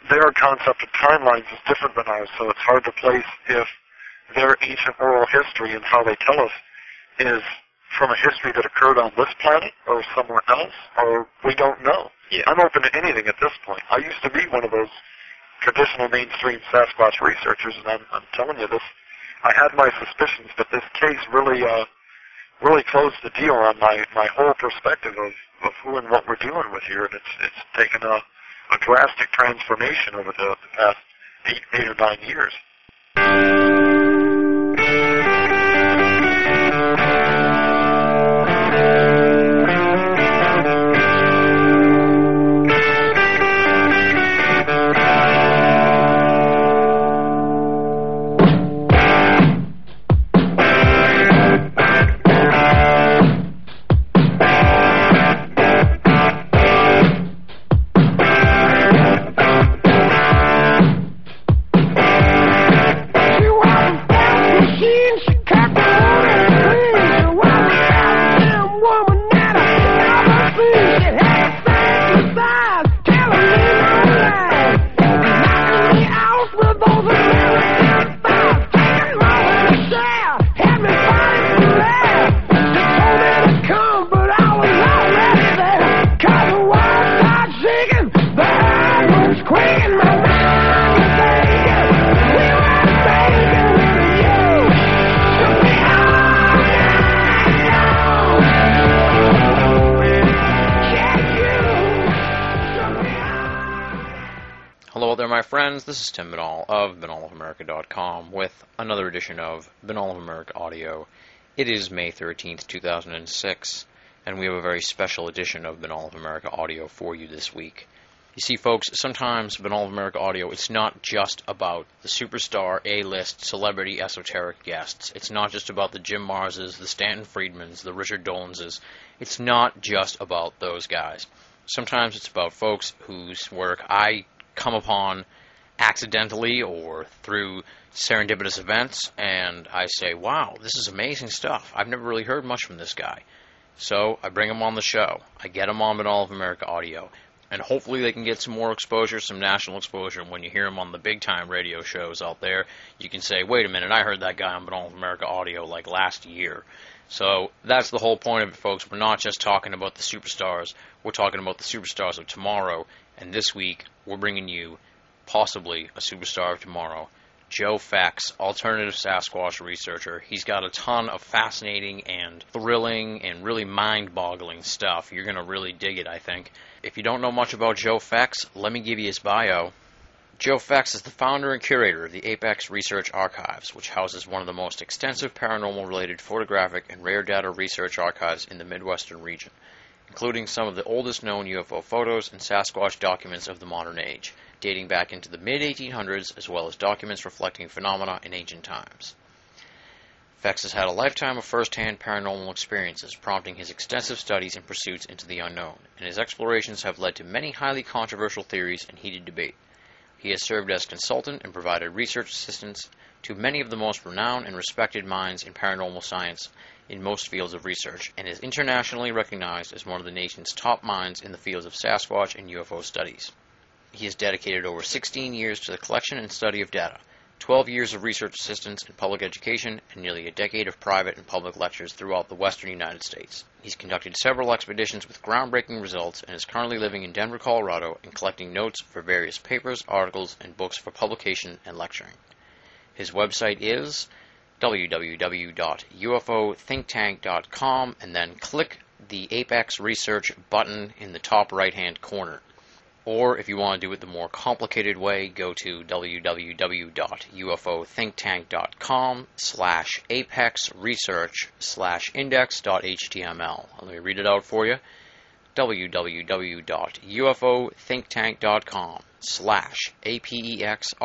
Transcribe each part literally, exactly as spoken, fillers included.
their concept of timelines is different than ours, so it's hard to place if their ancient oral history and how they tell us is from a history that occurred on this planet or somewhere else, or we don't know. Yeah. I'm open to anything at this point. I used to be one of those traditional mainstream Sasquatch researchers, and I'm, I'm telling you this, I had my suspicions, but this case really uh, really closed the deal on my, my whole perspective of, of who and what we're dealing with here, and it's it's taken a, a drastic transformation over the, the past eight, eight or nine years. This is Tim Binnall of Binnall of America dot com with another edition of Binnall of America Audio. It is May thirteenth, two thousand six, and we have a very special edition of Binnall of America Audio for you this week. You see, folks, sometimes Binnall of America Audio, it's not just about the superstar, A-list, celebrity, esoteric guests. It's not just about the Jim Marses, the Stanton Friedmans, the Richard Dolenses. It's not just about those guys. Sometimes it's about folks whose work I come upon accidentally or through serendipitous events, and I say, wow, this is amazing stuff. I've never really heard much from this guy. So I bring him on the show. I get him on Binnall of America Audio, and hopefully they can get some more exposure, some national exposure. And when you hear him on the big-time radio shows out there, you can say, wait a minute, I heard that guy on Binnall of America Audio like last year. So that's the whole point of it, folks. We're not just talking about the superstars. We're talking about the superstars of tomorrow, and this week we're bringing you possibly a superstar of tomorrow, Joe Fex, alternative Sasquatch researcher. He's got a ton of fascinating and thrilling and really mind-boggling stuff. You're going to really dig it, I think. If you don't know much about Joe Fex, let me give you his bio. Joe Fex is the founder and curator of the Apex Research Archives, which houses one of the most extensive paranormal-related photographic and rare data research archives in the Midwestern region, including some of the oldest known U F O photos and Sasquatch documents of the modern age, dating back into the mid eighteen hundreds, as well as documents reflecting phenomena in ancient times. Fex has had a lifetime of first-hand paranormal experiences, prompting his extensive studies and pursuits into the unknown, and his explorations have led to many highly controversial theories and heated debate. He has served as consultant and provided research assistance to many of the most renowned and respected minds in paranormal science in most fields of research, and is internationally recognized as one of the nation's top minds in the fields of Sasquatch and U F O studies. He has dedicated over sixteen years to the collection and study of data, twelve years of research assistance in public education, and nearly a decade of private and public lectures throughout the western United States. He's conducted several expeditions with groundbreaking results and is currently living in Denver, Colorado, and collecting notes for various papers, articles, and books for publication and lecturing. His website is w w w dot u f o think tank dot com, and then click the Apex Research button in the top right-hand corner. Or, if you want to do it the more complicated way, go to w w w dot u f o think tank dot com slash apex research slash index dot h t m l. Let me read it out for you. w w w dot u f o think tank dot com slash apexresearch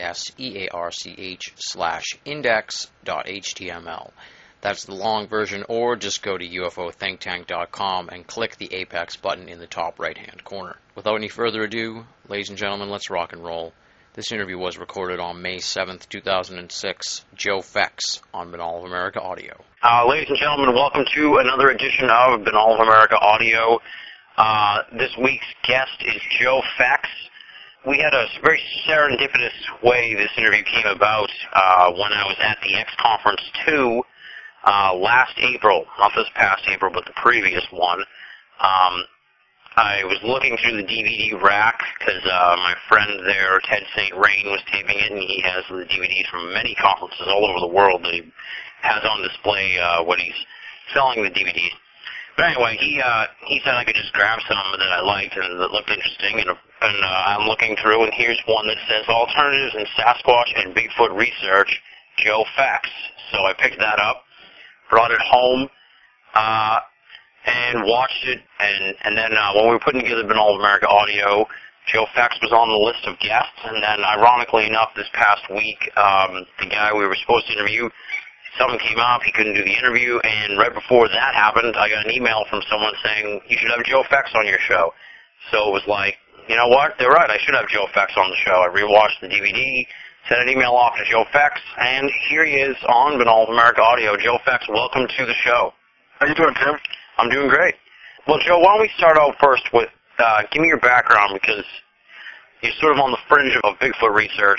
slash index dot h t m l. That's the long version, or just go to u f o think tank dot com and click the Apex button in the top right-hand corner. Without any further ado, ladies and gentlemen, let's rock and roll. This interview was recorded on May seventh, two thousand six. Joe Fex on Binnall of America Audio. Uh, ladies and gentlemen, welcome to another edition of Binnall of America Audio. Uh, this week's guest is Joe Fex. we had a very serendipitous way this interview came about uh, when I was at the X Conference two uh, last April, not this past April, but the previous one. Um, I was looking through the D V D rack because uh, my friend there, Ted Saint Rain, was taping it, and he has the D V Ds from many conferences all over the world that he has on display uh, when he's selling the D V Ds. But anyway, he uh, he said I could just grab some that I liked and that looked interesting, and, and uh, I'm looking through, and here's one that says Alternatives in Sasquatch and Bigfoot Research, Joe Fax. So I picked that up, brought it home, uh, and watched it, and, and then uh, when we were putting together Binnall of America Audio, Joe Fax was on the list of guests, and then ironically enough, this past week, um, the guy we were supposed to interview, something came up, he couldn't do the interview, and right before that happened, I got an email from someone saying, you should have Joe Fax on your show. So it was like, you know what, they're right, I should have Joe Fax on the show. I rewatched the D V D, sent an email off to Joe Fax, and here he is on Binnall of America Audio. Joe Fax, welcome to the show. How you doing, Tim? I'm doing great. Well, Joe, why don't we start out first with, uh, give me your background, because you're sort of on the fringe of Bigfoot research.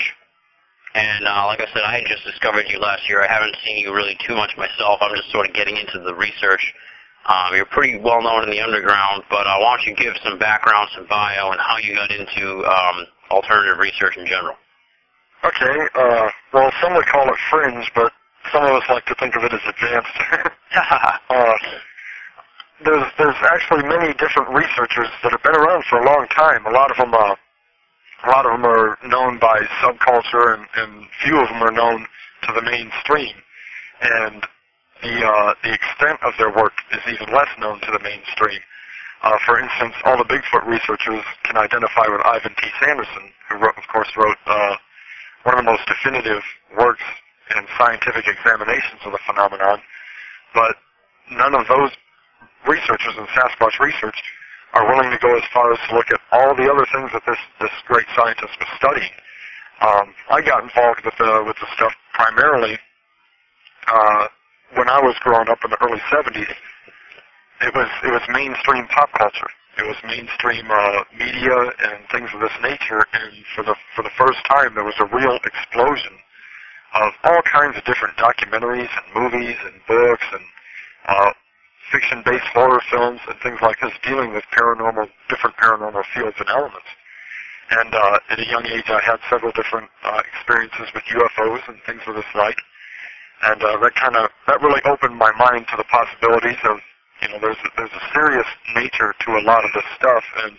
And uh, like I said, I had just discovered you last year. I haven't seen you really too much myself. I'm just sort of getting into the research. Um, you're pretty well known in the underground, but uh, why don't you give some background, some bio, and how you got into um, alternative research in general? Okay. Uh, well, some would call it fringe, but some of us like to think of it as advanced. uh, there's there's actually many different researchers that have been around for a long time. A lot of them. Uh, A lot of them are known by subculture, and, and few of them are known to the mainstream. And the uh, the extent of their work is even less known to the mainstream. Uh, for instance, all the Bigfoot researchers can identify with Ivan T. Sanderson, who, wrote, of course, wrote uh, one of the most definitive works in scientific examinations of the phenomenon. But none of those researchers in Sasquatch research are willing to go as far as to look at all the other things that this, this great scientist was studying. Um, I got involved with the, with the stuff primarily uh, when I was growing up in the early seventies. It was it was mainstream pop culture. It was mainstream uh, media and things of this nature. And for the for the first time, there was a real explosion of all kinds of different documentaries and movies and books and uh, fiction-based horror films and things like this dealing with paranormal, different paranormal fields and elements. And uh, at a young age, I had several different uh, experiences with U F Os and things of this like. And uh, that kind of, that really opened my mind to the possibilities of, you know, there's a, there's a serious nature to a lot of this stuff. And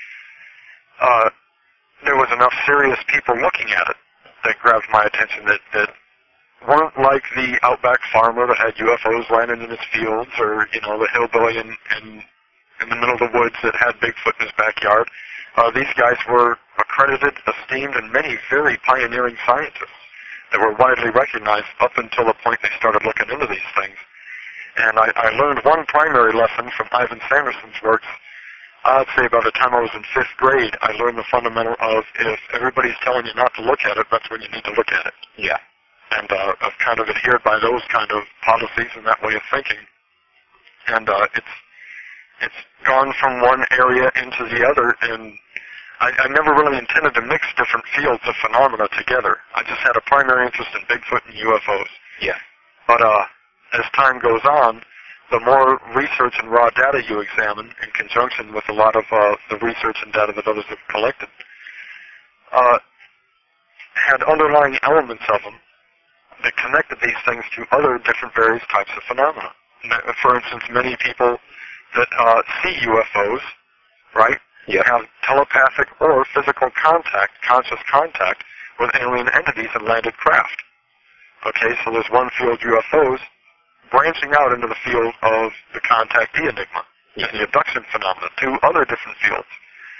uh, there was enough serious people looking at it that grabbed my attention that, that weren't like the outback farmer that had U F Os landing in his fields, or, you know, the hillbilly in, in, in the middle of the woods that had Bigfoot in his backyard. Uh, these guys were accredited, esteemed, and many very pioneering scientists that were widely recognized up until the point they started looking into these things. And I, I learned one primary lesson from Ivan Sanderson's works. I'd say by the time I was in fifth grade, I learned the fundamental of if everybody's telling you not to look at it, that's when you need to look at it. Yeah. And uh, I've kind of adhered by those kind of policies and that way of thinking. And uh, it's it's gone from one area into the other, and I, I never really intended to mix different fields of phenomena together. I just had a primary interest in Bigfoot and U F Os. Yeah. But uh, as time goes on, the more research and raw data you examine, in conjunction with a lot of uh, the research and data that others have collected, uh, had underlying elements of them that connected these things to other different various types of phenomena. For instance, many people that uh, see U F Os, right, yep. have telepathic or physical contact, conscious contact with alien entities and landed craft. Okay, so there's one field, U F Os, branching out into the field of the contactee enigma, yep. and the abduction phenomena, two other different fields.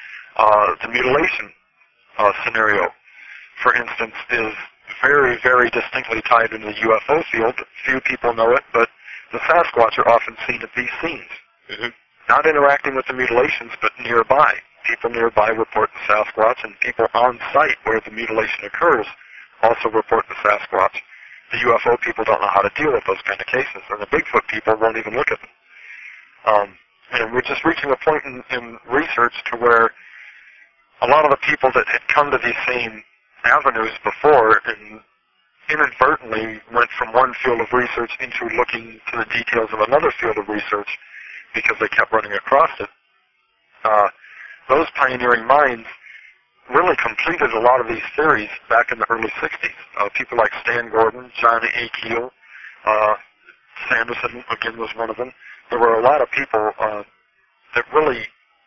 Uh, the mutilation uh, scenario, for instance, is very, very distinctly tied into the U F O field. Few people know it, but the Sasquatch are often seen at these scenes. Mm-hmm. Not interacting with the mutilations, but nearby. People nearby report the Sasquatch, and people on site where the mutilation occurs also report the Sasquatch. The U F O people don't know how to deal with those kind of cases, and the Bigfoot people won't even look at them. Um, and we're just reaching a point in, in research to where a lot of the people that had come to these same avenues before and inadvertently went from one field of research into looking to the details of another field of research because they kept running across it. Uh, those pioneering minds really completed a lot of these theories back in the early sixties. Uh, people like Stan Gordon, John A. Keel, uh, Sanderson, again, was one of them. There were a lot of people uh, that really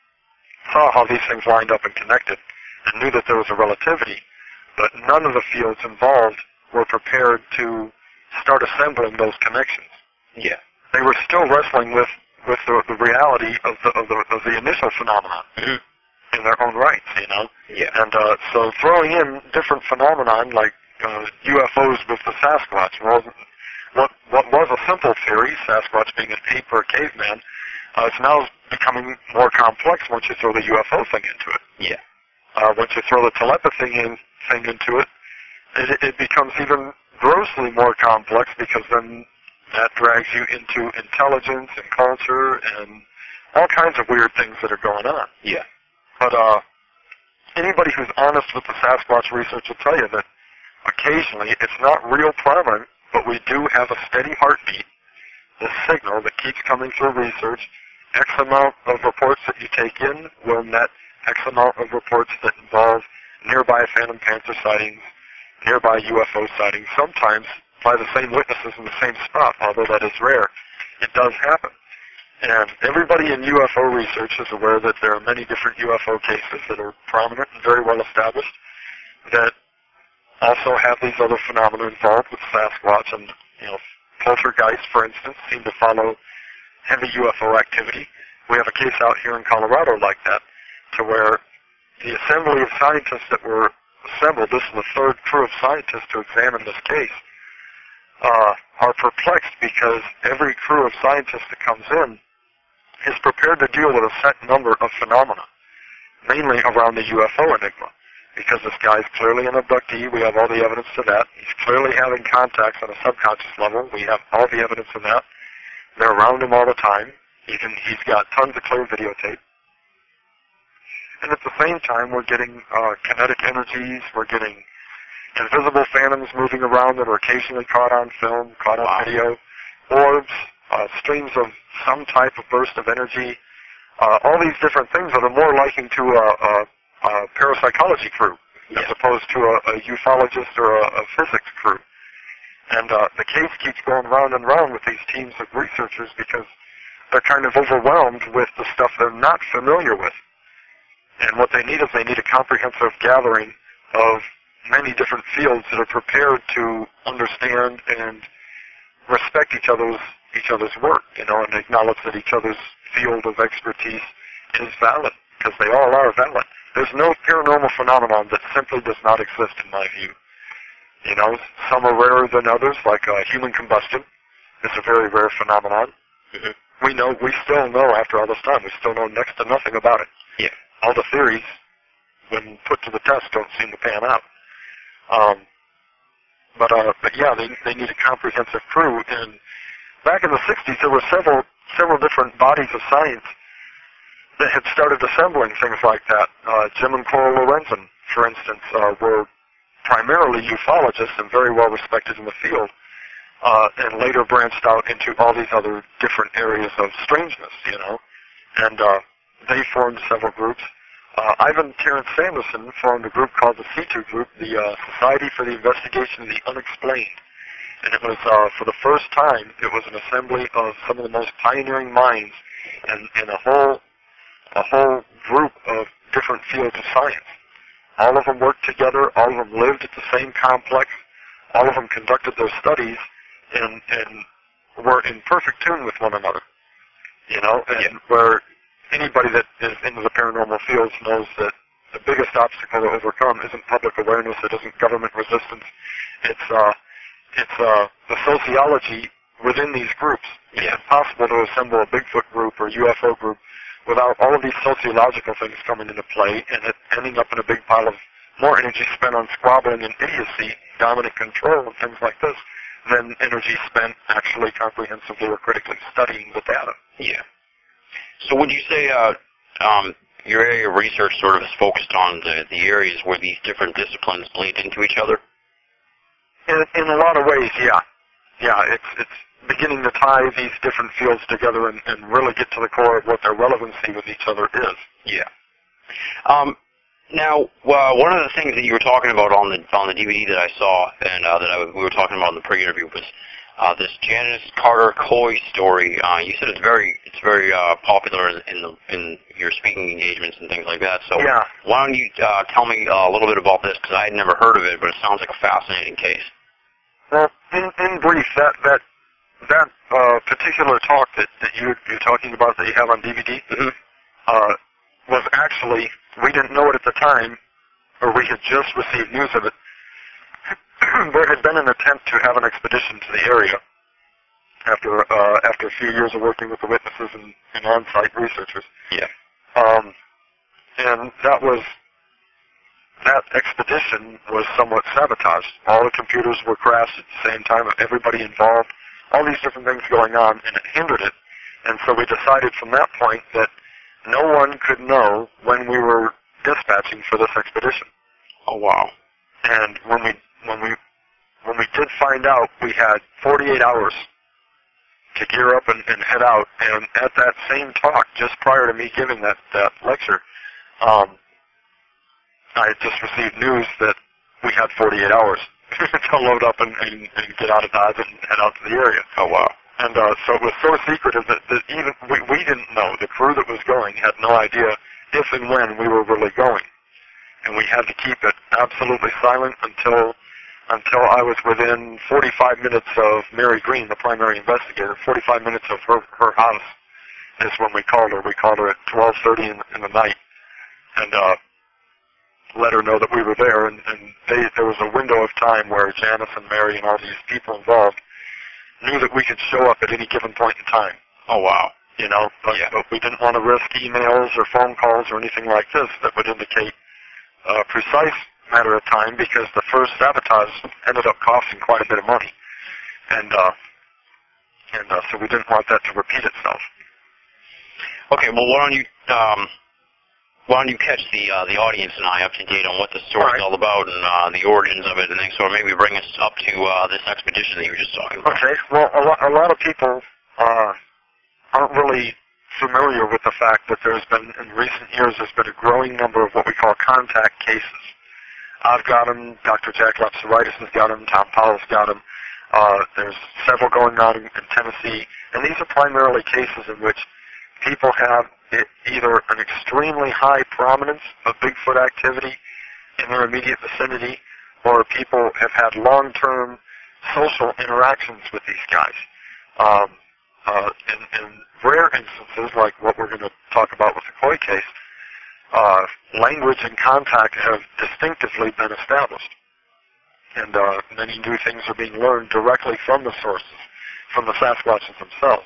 saw how these things lined up and connected and knew that there was a relativity, but none of the fields involved were prepared to start assembling those connections. Yeah. They were still wrestling with, with the, the reality of the, of the of the initial phenomenon Mm-hmm. in their own rights, you know? Yeah. And uh, so throwing in different phenomenon like uh, U F Os with the Sasquatch, well, what, what was a simple theory, Sasquatch being an ape or a caveman, uh, it's now becoming more complex once you throw the U F O thing into it. Yeah. Uh, once you throw the telepathy in, thing into it, it, it becomes even grossly more complex because then that drags you into intelligence and culture and all kinds of weird things that are going on. Yeah. But uh, anybody who's honest with the Sasquatch research will tell you that occasionally it's not real prominent, but we do have a steady heartbeat, this signal that keeps coming through research. X amount of reports that you take in will net X amount of reports that involve nearby Phantom Panther sightings, nearby U F O sightings, sometimes by the same witnesses in the same spot, although that is rare. It does happen. And everybody in U F O research is aware that there are many different U F O cases that are prominent and very well established that also have these other phenomena involved with Sasquatch. And, you know, poltergeists, for instance, seem to follow heavy U F O activity. We have a case out here in Colorado like that, to where the assembly of scientists that were assembled, this is the third crew of scientists to examine this case, uh, are perplexed because every crew of scientists that comes in is prepared to deal with a set number of phenomena, mainly around the U F O enigma. Because this guy's clearly an abductee, we have all the evidence to that. He's clearly having contacts on a subconscious level, we have all the evidence of that. They're around him all the time. He can, he's got tons of clear videotape. And at the same time, we're getting uh, kinetic energies, we're getting invisible phantoms moving around that are occasionally caught on film, caught on Wow. video, orbs, uh, streams of some type of burst of energy. Uh, all these different things that are more liking to a, a, a parapsychology crew Yeah. as opposed to a, a ufologist or a, a physics crew. And uh, the case keeps going round and round with these teams of researchers because they're kind of overwhelmed with the stuff they're not familiar with. And what they need is they need a comprehensive gathering of many different fields that are prepared to understand and respect each other's each other's work, you know, and acknowledge that each other's field of expertise is valid, because they all are valid. There's no paranormal phenomenon that simply does not exist in my view. You know, some are rarer than others, like uh, human combustion. It's a very rare phenomenon. Mm-hmm. We know, we still know after all this time, we still know next to nothing about it. Yeah. All the theories, when put to the test, don't seem to pan out. Um, but, uh, but yeah, they, they need a comprehensive crew. And back in the sixties, there were several, several different bodies of science that had started assembling things like that. Uh, Jim and Coral Lorenzen, for instance, uh, were primarily ufologists and very well respected in the field, uh, and later branched out into all these other different areas of strangeness, you know. And uh, they formed several groups. Uh, Ivan Terence Sanderson formed a group called the C two Group, the uh, Society for the Investigation of the Unexplained. And it was, uh, for the first time, it was an assembly of some of the most pioneering minds and, and a whole a whole group of different fields of science. All of them worked together, all of them lived at the same complex, all of them conducted their studies and, and were in perfect tune with one another. You know, and Yeah. where anybody that is into the paranormal fields knows that the biggest obstacle to overcome isn't public awareness, it isn't government resistance, it's, uh, it's, uh, the sociology within these groups. Yeah. It's impossible to assemble a Bigfoot group or U F O group without all of these sociological things coming into play and it ending up in a big pile of more energy spent on squabbling and idiocy, dominant control, and things like this, than energy spent actually comprehensively or critically studying the data. Yeah. So would you say uh, um, your area of research sort of is focused on the, the areas where these different disciplines bleed into each other? In, in a lot of ways, yeah. Yeah, it's it's beginning to tie these different fields together and, and really get to the core of what their relevancy with each other is. Yeah. Um, now, uh, one of the things that you were talking about on the on the D V D that I saw and uh, that I, we were talking about in the pre-interview was uh, this Janice Carter Coy story. Uh, you said it's very it's very uh, popular in, in the in your speaking engagements and things like that. So yeah. Why don't you uh, tell me uh, a little bit about this, because I had never heard of it, but it sounds like a fascinating case. Well, in, in brief, that that that uh, particular talk that, that you, you're talking about that you have on D V D mm-hmm. uh, was actually, we didn't know it at the time, or we had just received news of it. There had been an attempt to have an expedition to the area after uh, after a few years of working with the witnesses and, and on-site researchers. Yeah. Um, and that was that expedition was somewhat sabotaged. All the computers were crashed at the same time. Everybody involved, all these different things going on, and it hindered it. And so we decided from that point that no one could know when we were dispatching for this expedition. Oh wow! And when we when we when we did find out, we had forty-eight hours to gear up and, and head out. And at that same talk, just prior to me giving that that lecture, um, I just received news that we had forty-eight hours to load up and, and, and get out of Dodge and head out to the area. Oh wow! And uh, so it was so secretive that, that even we, we didn't know. The crew that was going had no idea if and when we were really going. And we had to keep it absolutely silent until until I was within forty-five minutes of Mary Green, the primary investigator. forty-five minutes of her her house is when we called her. We called her at twelve thirty in, in the night and uh, let her know that we were there. And, and they, there was a window of time where Janice and Mary and all these people involved knew that we could show up at any given point in time. Oh wow! You know, but, yeah. but we didn't want to risk emails or phone calls or anything like this that would indicate a precise matter of time, because the first sabotage ended up costing quite a bit of money, and uh, and uh, so we didn't want that to repeat itself. Okay, well, why don't you um, why don't you catch the uh, the audience and I up to date on what the story's all right. all about and uh, the origins of it, and then sort of maybe bring us up to uh, this expedition that you were just talking about. Okay. Well, a lot, a lot of people uh, aren't really familiar with the fact that there's been, in recent years, there's been a growing number of what we call contact cases. I've got them, Doctor Jack Lapsaritis has got them, Tom Powell's got them. Uh, there's several going on in, in Tennessee, and these are primarily cases in which people have it, either an extremely high prominence of Bigfoot activity in their immediate vicinity, or people have had long-term social interactions with these guys. Um, uh, in, in rare instances, like what we're going to talk about with the Coy case, uh, language and contact have distinctively been established. And uh, many new things are being learned directly from the sources, from the Sasquatches themselves.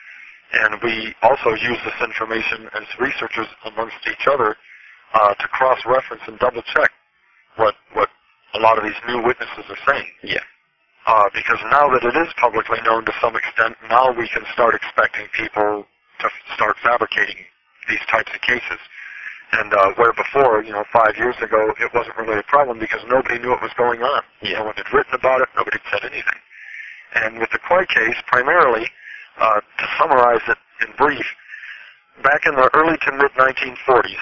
And we also use this information as researchers amongst each other uh, to cross-reference and double-check what what a lot of these new witnesses are saying. Yeah. Uh, because now that it is publicly known to some extent, now we can start expecting people to f- start fabricating these types of cases. And uh, where before, you know, five years ago, it wasn't really a problem because nobody knew what was going on. Yeah. No one had written about it. Nobody had said anything. And with the Coy case, primarily, uh, to summarize it in brief, back in the early to mid nineteen forties,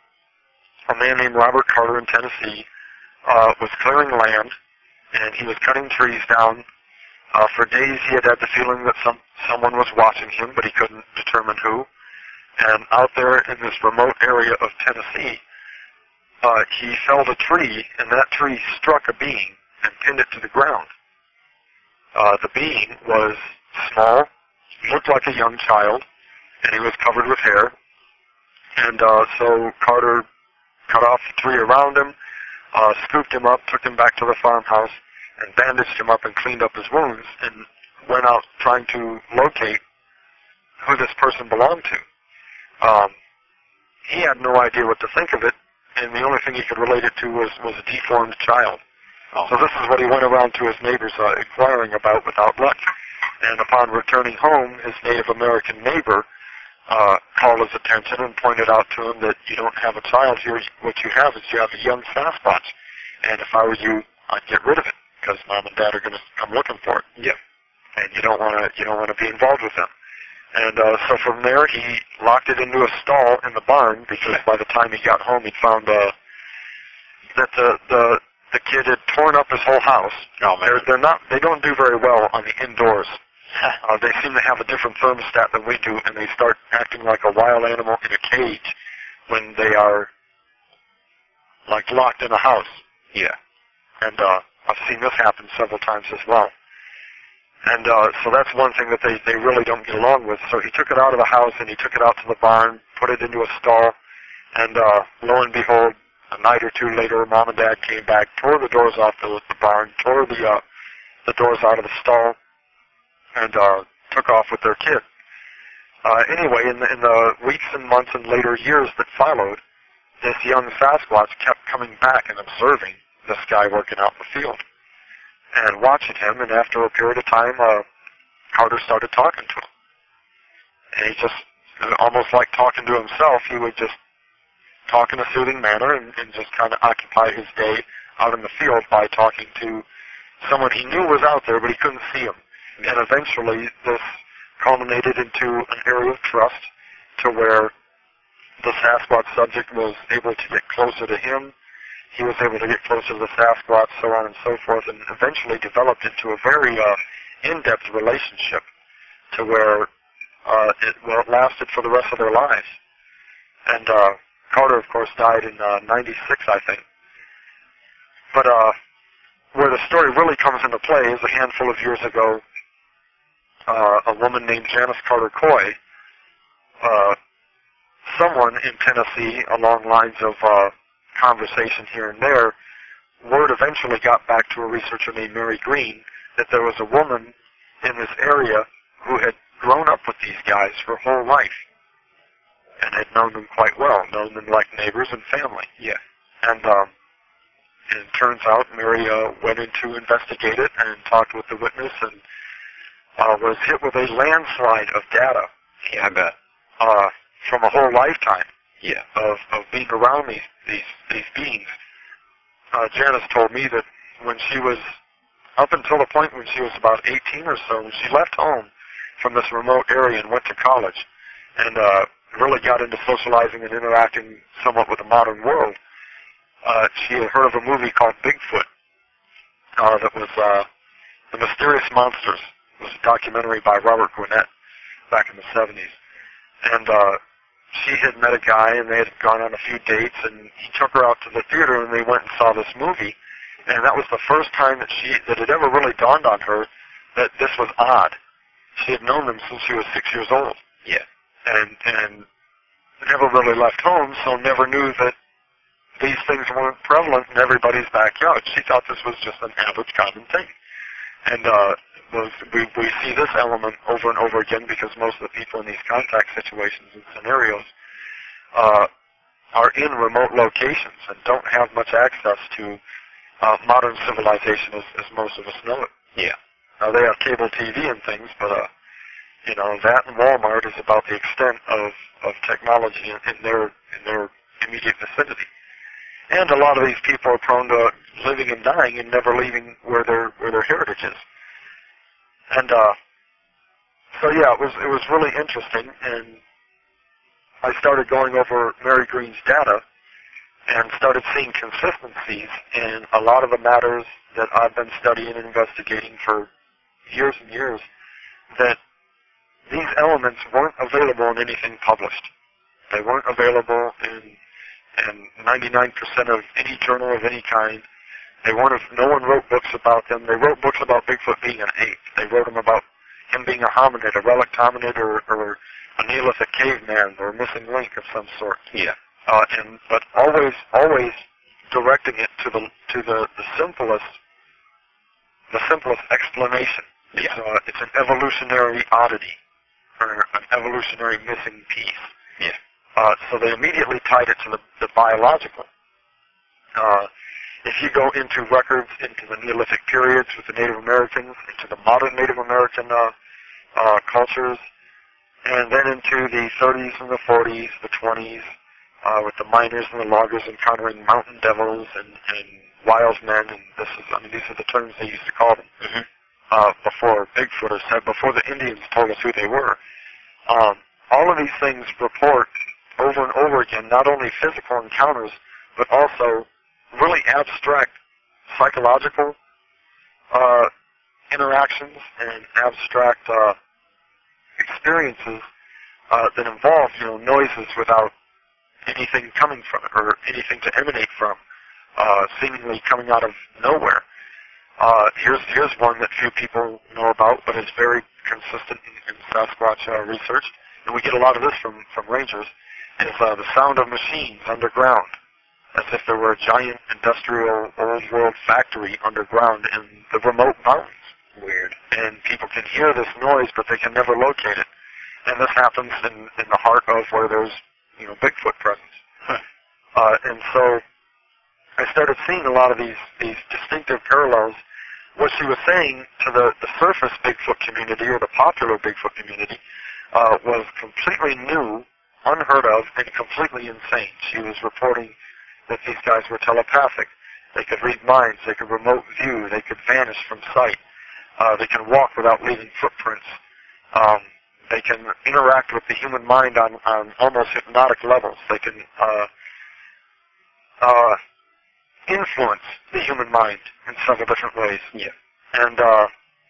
a man named Robert Carter in Tennessee uh, was clearing land, and he was cutting trees down. Uh, for days, he had had the feeling that some someone was watching him, but he couldn't determine who. And out there in this remote area of Tennessee, uh, he felled a tree, and that tree struck a being and pinned it to the ground. Uh, the being was small, looked like a young child, and he was covered with hair. And uh, so Carter cut off the tree around him, uh, scooped him up, took him back to the farmhouse, and bandaged him up and cleaned up his wounds, and went out trying to locate who this person belonged to. Um, he had no idea what to think of it, and the only thing he could relate it to was, was a deformed child. Oh. So this is what he went around to his neighbors uh, inquiring about without luck. And upon returning home, his Native American neighbor uh, called his attention and pointed out to him that you don't have a child here. What you have is you have a young Sasquatch. And if I were you, I'd get rid of it because mom and dad are going to come looking for it. Yeah. And you don't want to you don't want to be involved with them. And uh, so from there, he locked it into a stall in the barn because by the time he got home, he found uh, that the the the kid had torn up his whole house. Oh man. They're, they're not they don't do very well on the indoors. Uh, they seem to have a different thermostat than we do, and they start acting like a wild animal in a cage when they are like locked in a house. Yeah. And uh, I've seen this happen several times as well. And uh, so that's one thing that they, they really don't get along with. So he took it out of the house and he took it out to the barn, put it into a stall, and uh, lo and behold, a night or two later, mom and dad came back, tore the doors off the, the barn, tore the uh, the doors out of the stall, and uh, took off with their kid. Uh, anyway, in the, in the weeks and months and later years that followed, this young Sasquatch kept coming back and observing this guy working out in the field and watching him, and after a period of time, uh, Carter started talking to him. And he just, almost like talking to himself, he would just talk in a soothing manner and, and just kind of occupy his day out in the field by talking to someone he knew was out there, but he couldn't see him. And eventually, this culminated into an area of trust to where the Sasquatch subject was able to get closer to him. He was able to get closer to the Sasquatch, so on and so forth, and eventually developed into a very uh, in-depth relationship to where uh, it, well, it lasted for the rest of their lives. And uh, Carter, of course, died in uh, ninety-six, I think. But uh, where the story really comes into play is a handful of years ago, uh, a woman named Janice Carter Coy, uh, someone in Tennessee along lines of uh, conversation here and there, word eventually got back to a researcher named Mary Green that there was a woman in this area who had grown up with these guys her whole life and had known them quite well, known them like neighbors and family. Yeah. And, um, and it turns out Mary uh, went in to investigate it and talked with the witness and uh, was hit with a landslide of data. Yeah, I bet. Uh, from a whole lifetime. Yeah. Of, of being around these, these, these beings. Uh, Janice told me that when she was, up until the point when she was about eighteen or so, when she left home from this remote area and went to college and uh, really got into socializing and interacting somewhat with the modern world, uh, she had heard of a movie called Bigfoot uh, that was uh, The Mysterious Monsters. It was a documentary by Robert Gwinnett back in the seventies. And uh, she had met a guy, and they had gone on a few dates, and he took her out to the theater, and they went and saw this movie. And that was the first time that she that it ever really dawned on her that this was odd. She had known them since she was six years old. Yeah. And and never really left home, so never knew that these things weren't prevalent in everybody's backyard. She thought this was just an average common thing. And uh, was, we, we see this element over and over again because most of the people in these contact situations and scenarios uh, are in remote locations and don't have much access to uh, modern civilization as, as most of us know it. Yeah. Now, they have cable T V and things, but, uh, you know, that and Walmart is about the extent of, of technology in, in their in their immediate vicinity. And a lot of these people are prone to living and dying and never leaving where their where their heritage is. And uh, so yeah, it was it was really interesting, and I started going over Mary Green's data and started seeing consistencies in a lot of the matters that I've been studying and investigating for years and years, that these elements weren't available in anything published. They weren't available in and ninety-nine percent of any journal of any kind. They weren't, no one wrote books about them. They wrote books about Bigfoot being an ape. They wrote them about him being a hominid, a relict hominid, or, or a Neolithic caveman, or a missing link of some sort. Yeah. Uh, and but always, always directing it to the to the, the simplest, the simplest explanation. Yeah. It's, uh, it's an evolutionary oddity, or an evolutionary missing piece. Yeah. Uh, so they immediately tied it to the, the biological. Uh, if you go into records into the Neolithic periods with the Native Americans, into the modern Native American uh, uh, cultures, and then into the thirties and the forties, the twenties, uh, with the miners and the loggers encountering mountain devils and, and wild men, and this is, I mean, these are the terms they used to call them, mm-hmm. uh, before Bigfooters said, before the Indians told us who they were. Um, all of these things report over and over again, not only physical encounters, but also really abstract psychological uh, interactions and abstract uh, experiences uh, that involve, you know, noises without anything coming from it or anything to emanate from, uh, seemingly coming out of nowhere. Uh, here's here's one that few people know about, but is very consistent in, in Sasquatch uh, research, and we get a lot of this from from rangers. Is uh, the sound of machines underground, as if there were a giant industrial old world factory underground in the remote mountains. Weird. And people can hear this noise, but they can never locate it. And this happens in, in the heart of where there's, you know, Bigfoot presence. Huh. Uh, and so I started seeing a lot of these, these distinctive parallels. What she was saying to the, the surface Bigfoot community, or the popular Bigfoot community, uh, was completely new, unheard of, and completely insane. She was reporting that these guys were telepathic. They could read minds. They could remote view. They could vanish from sight. Uh, they can walk without leaving footprints. Um, they can interact with the human mind on, on almost hypnotic levels. They can uh, uh, influence the human mind in several different ways. Yeah. And uh,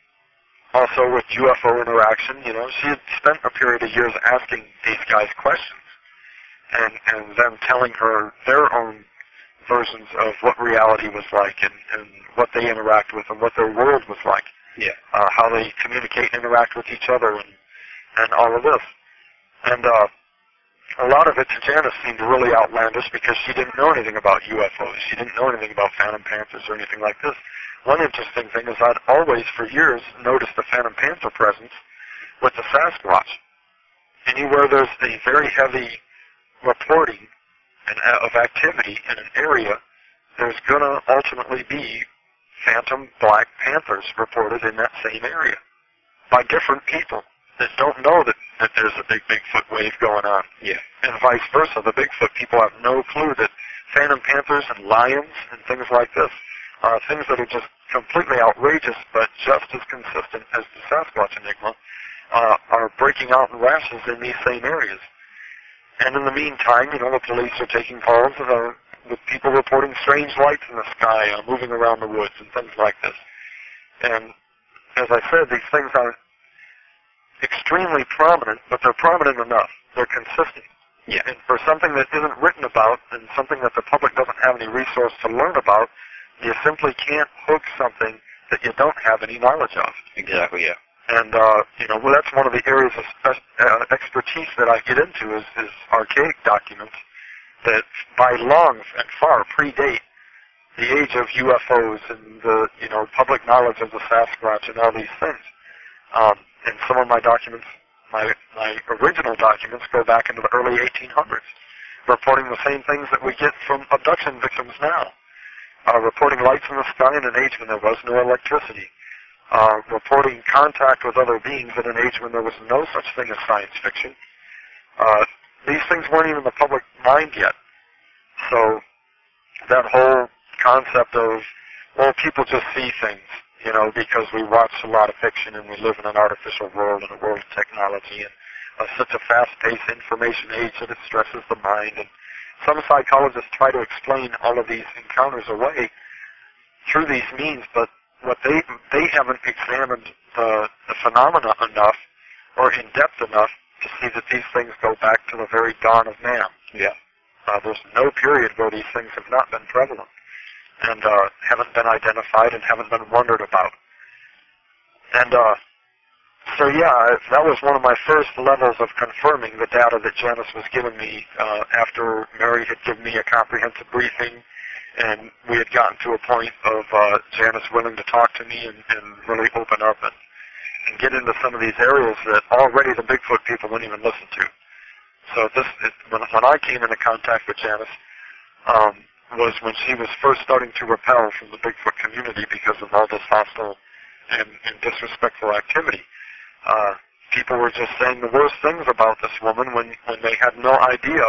also with U F O interaction, you know, she had spent a period of years asking these guys questions and, and them telling her their own versions of what reality was like and, and what they interact with and what their world was like. Yeah. Uh, how they communicate and interact with each other and, and all of this. And uh, a lot of it to Janice seemed really outlandish because she didn't know anything about U F Os. She didn't know anything about Phantom Panthers or anything like this. One interesting thing is I'd always, for years, noticed the Phantom Panther presence with the Sasquatch. Anywhere there's a very heavy reporting and, uh, of activity in an area, there's going to ultimately be Phantom Black Panthers reported in that same area by different people that don't know that, that there's a big Bigfoot wave going on. Yeah. And vice versa. The Bigfoot people have no clue that Phantom Panthers and lions and things like this are things that are just completely outrageous but just as consistent as the Sasquatch enigma uh, are breaking out in rashes in these same areas. And in the meantime, you know, the police are taking calls uh, with people reporting strange lights in the sky uh, moving around the woods and things like this. And as I said, these things aren't extremely prominent, but they're prominent enough. They're consistent. Yeah. And for something that isn't written about and something that the public doesn't have any resource to learn about, you simply can't hook something that you don't have any knowledge of. Exactly, yeah. And, uh, you know, well, that's one of the areas of spe- uh, expertise that I get into is, is archaic documents that by long and far predate the age of U F Os and the, you know, public knowledge of the Sasquatch and all these things. Um, and some of my documents, my, my original documents go back into the early eighteen hundreds, reporting the same things that we get from abduction victims now. Uh, reporting lights in the sky in an age when there was no electricity. Uh, reporting contact with other beings at an age when there was no such thing as science fiction. Uh, these things weren't even in the public mind yet. So that whole concept of, well, people just see things, you know, because we watch a lot of fiction and we live in an artificial world and a world of technology and uh, such a fast-paced information age that it stresses the mind. And some psychologists try to explain all of these encounters away through these means, but what they they haven't examined the, the phenomena enough or in depth enough to see that these things go back to the very dawn of man. Yeah. Uh, there's no period where these things have not been prevalent and uh, haven't been identified and haven't been wondered about. And uh, so, yeah, that was one of my first levels of confirming the data that Janice was giving me uh, after Mary had given me a comprehensive briefing. And we had gotten to a point of uh, Janice willing to talk to me and, and really open up and, and get into some of these areas that already the Bigfoot people wouldn't even listen to. So this, it, when, when I came into contact with Janice, um, was when she was first starting to repel from the Bigfoot community because of all this hostile and, and disrespectful activity. Uh, people were just saying the worst things about this woman when, when they had no idea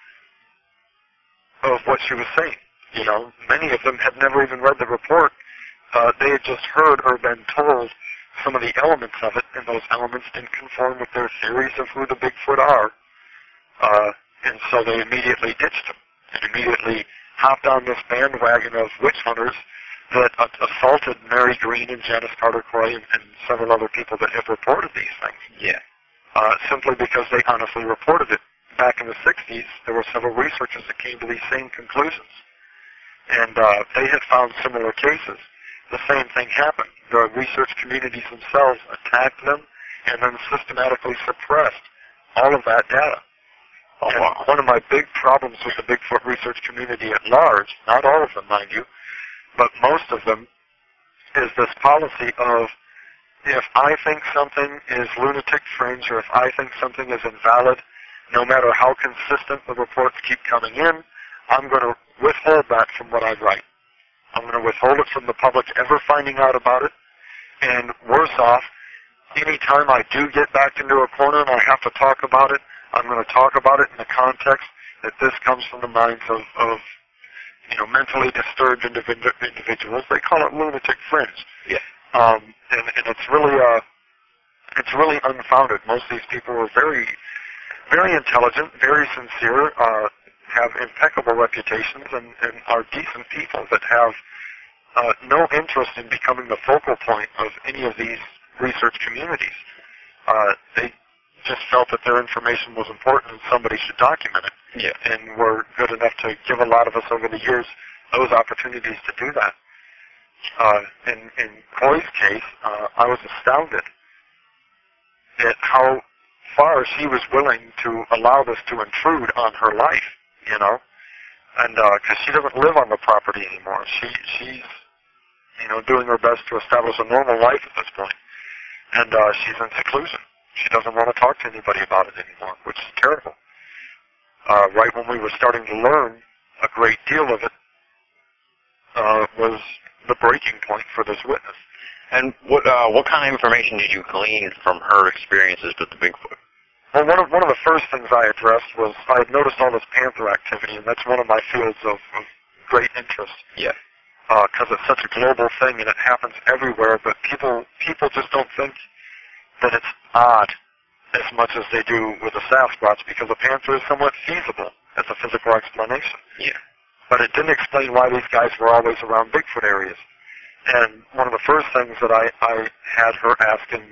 of what she was saying. You know, many of them had never even read the report. Uh, they had just heard or been told some of the elements of it, and those elements didn't conform with their theories of who the Bigfoot are. Uh, and so they immediately ditched them and immediately hopped on this bandwagon of witch hunters that uh, assaulted Mary Green and Janice Carter Coy and, and several other people that have reported these things. Yeah. Uh, simply because they honestly reported it. Back in the sixties, there were several researchers that came to these same conclusions. And uh, they had found similar cases. The same thing happened. The research communities themselves attacked them and then systematically suppressed all of that data. Oh, and wow. One of my big problems with the Bigfoot research community at large, not all of them, mind you, but most of them, is this policy of, if I think something is lunatic fringe or if I think something is invalid, no matter how consistent the reports keep coming in, I'm going to withhold that from what I write. I'm going to withhold it from the public ever finding out about it. And worse off, any time I do get backed into a corner and I have to talk about it, I'm going to talk about it in the context that this comes from the minds of, of you know, mentally disturbed individ- individuals. They call it lunatic fringe. Yeah. Um, and, and it's really, uh, it's really unfounded. Most of these people are very, very intelligent, very sincere, uh, have impeccable reputations, and, and are decent people that have uh, no interest in becoming the focal point of any of these research communities. Uh, they just felt that their information was important and somebody should document it. Yeah. And were good enough to give a lot of us over the years those opportunities to do that. Uh, in, in Coy's case, uh, I was astounded at how far she was willing to allow this to intrude on her life, you know, and because uh, she doesn't live on the property anymore. She she's you know doing her best to establish a normal life at this point, and uh, she's in seclusion. She doesn't want to talk to anybody about it anymore, which is terrible. Uh, right when we were starting to learn a great deal of it, uh, was the breaking point for this witness. And what uh, what kind of information did you glean from her experiences with the Bigfoot? Well, one of one of the first things I addressed was I had noticed all this panther activity, and that's one of my fields of, of great interest. Yeah. Because uh, it's such a global thing, and it happens everywhere. But people people just don't think that it's odd as much as they do with a Sasquatch, because a panther is somewhat feasible as a physical explanation. Yeah. But it didn't explain why these guys were always around Bigfoot areas. And one of the first things that I, I had her ask in,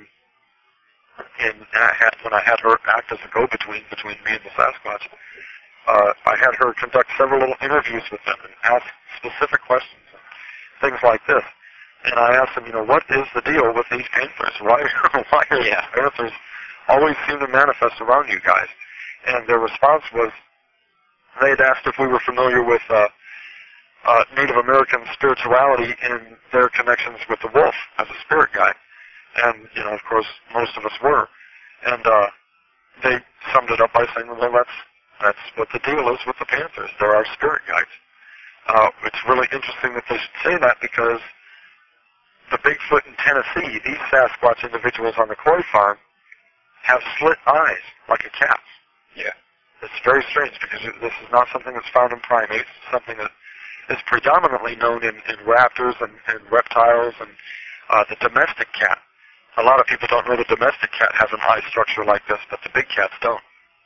in I had, when I had her act as a go-between between me and the Sasquatch, uh, I had her conduct several little interviews with them and ask specific questions, things like this. And I asked them, you know, what is the deal with these panthers? Why, why are yeah. these panthers always seem to manifest around you guys? And their response was, they had asked if we were familiar with uh, uh, Native American spirituality and their connections with the wolf as a spirit guide. And, you know, of course, most of us were. And uh, they summed it up by saying, well, that's, that's what the deal is with the panthers. They're our spirit guides. Uh, it's really interesting that they should say that, because the Bigfoot in Tennessee, these Sasquatch individuals on the Coy farm, have slit eyes like a cat's. Yeah. It's very strange, because this is not something that's found in primates. It's something that is predominantly known in, in raptors and, and reptiles and uh, the domestic cat. A lot of people don't know the domestic cat has an eye structure like this, but the big cats don't.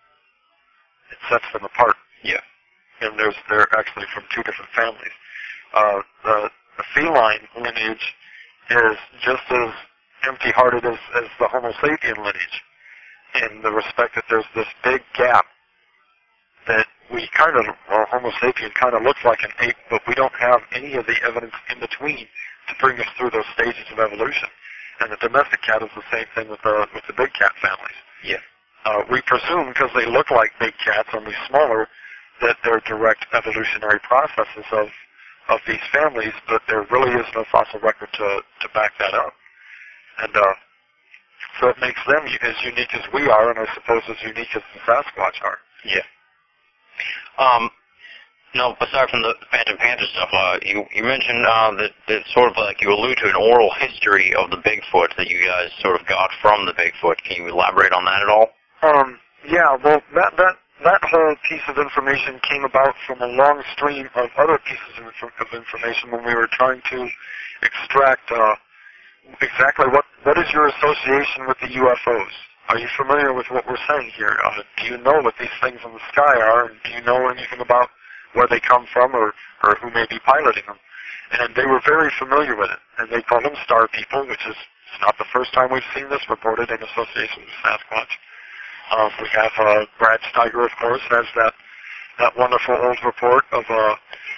It sets them apart. Yeah. And there's they're actually from two different families. Uh, the, the feline lineage is just as empty-hearted as, as the Homo sapien lineage, in the respect that there's this big gap that we kind of, well, Homo sapien kind of looks like an ape, but we don't have any of the evidence in between to bring us through those stages of evolution. And the domestic cat is the same thing with the with the big cat families. Yeah. Uh, we presume, because they look like big cats, only smaller, that they're direct evolutionary processes of of these families, but there really is no fossil record to, to back that up. And uh, so it makes them as unique as we are, and I suppose as unique as the Sasquatch are. Yeah. Um, No, aside from the Phantom Panther stuff, uh, you you mentioned uh, that, that sort of like you allude to an oral history of the Bigfoot that you guys sort of got from the Bigfoot. Can you elaborate on that at all? Um, yeah, well, that that that whole piece of information came about from a long stream of other pieces of, of information when we were trying to extract uh, exactly what what is your association with the U F Os. Are you familiar with what we're saying here? Uh, do you know what these things in the sky are? And do you know anything about where they come from or, or who may be piloting them? And they were very familiar with it. And they call them star people, which is not the first time we've seen this reported in association with Sasquatch. Um, we have uh, Brad Steiger, of course, has that, that wonderful old report of a,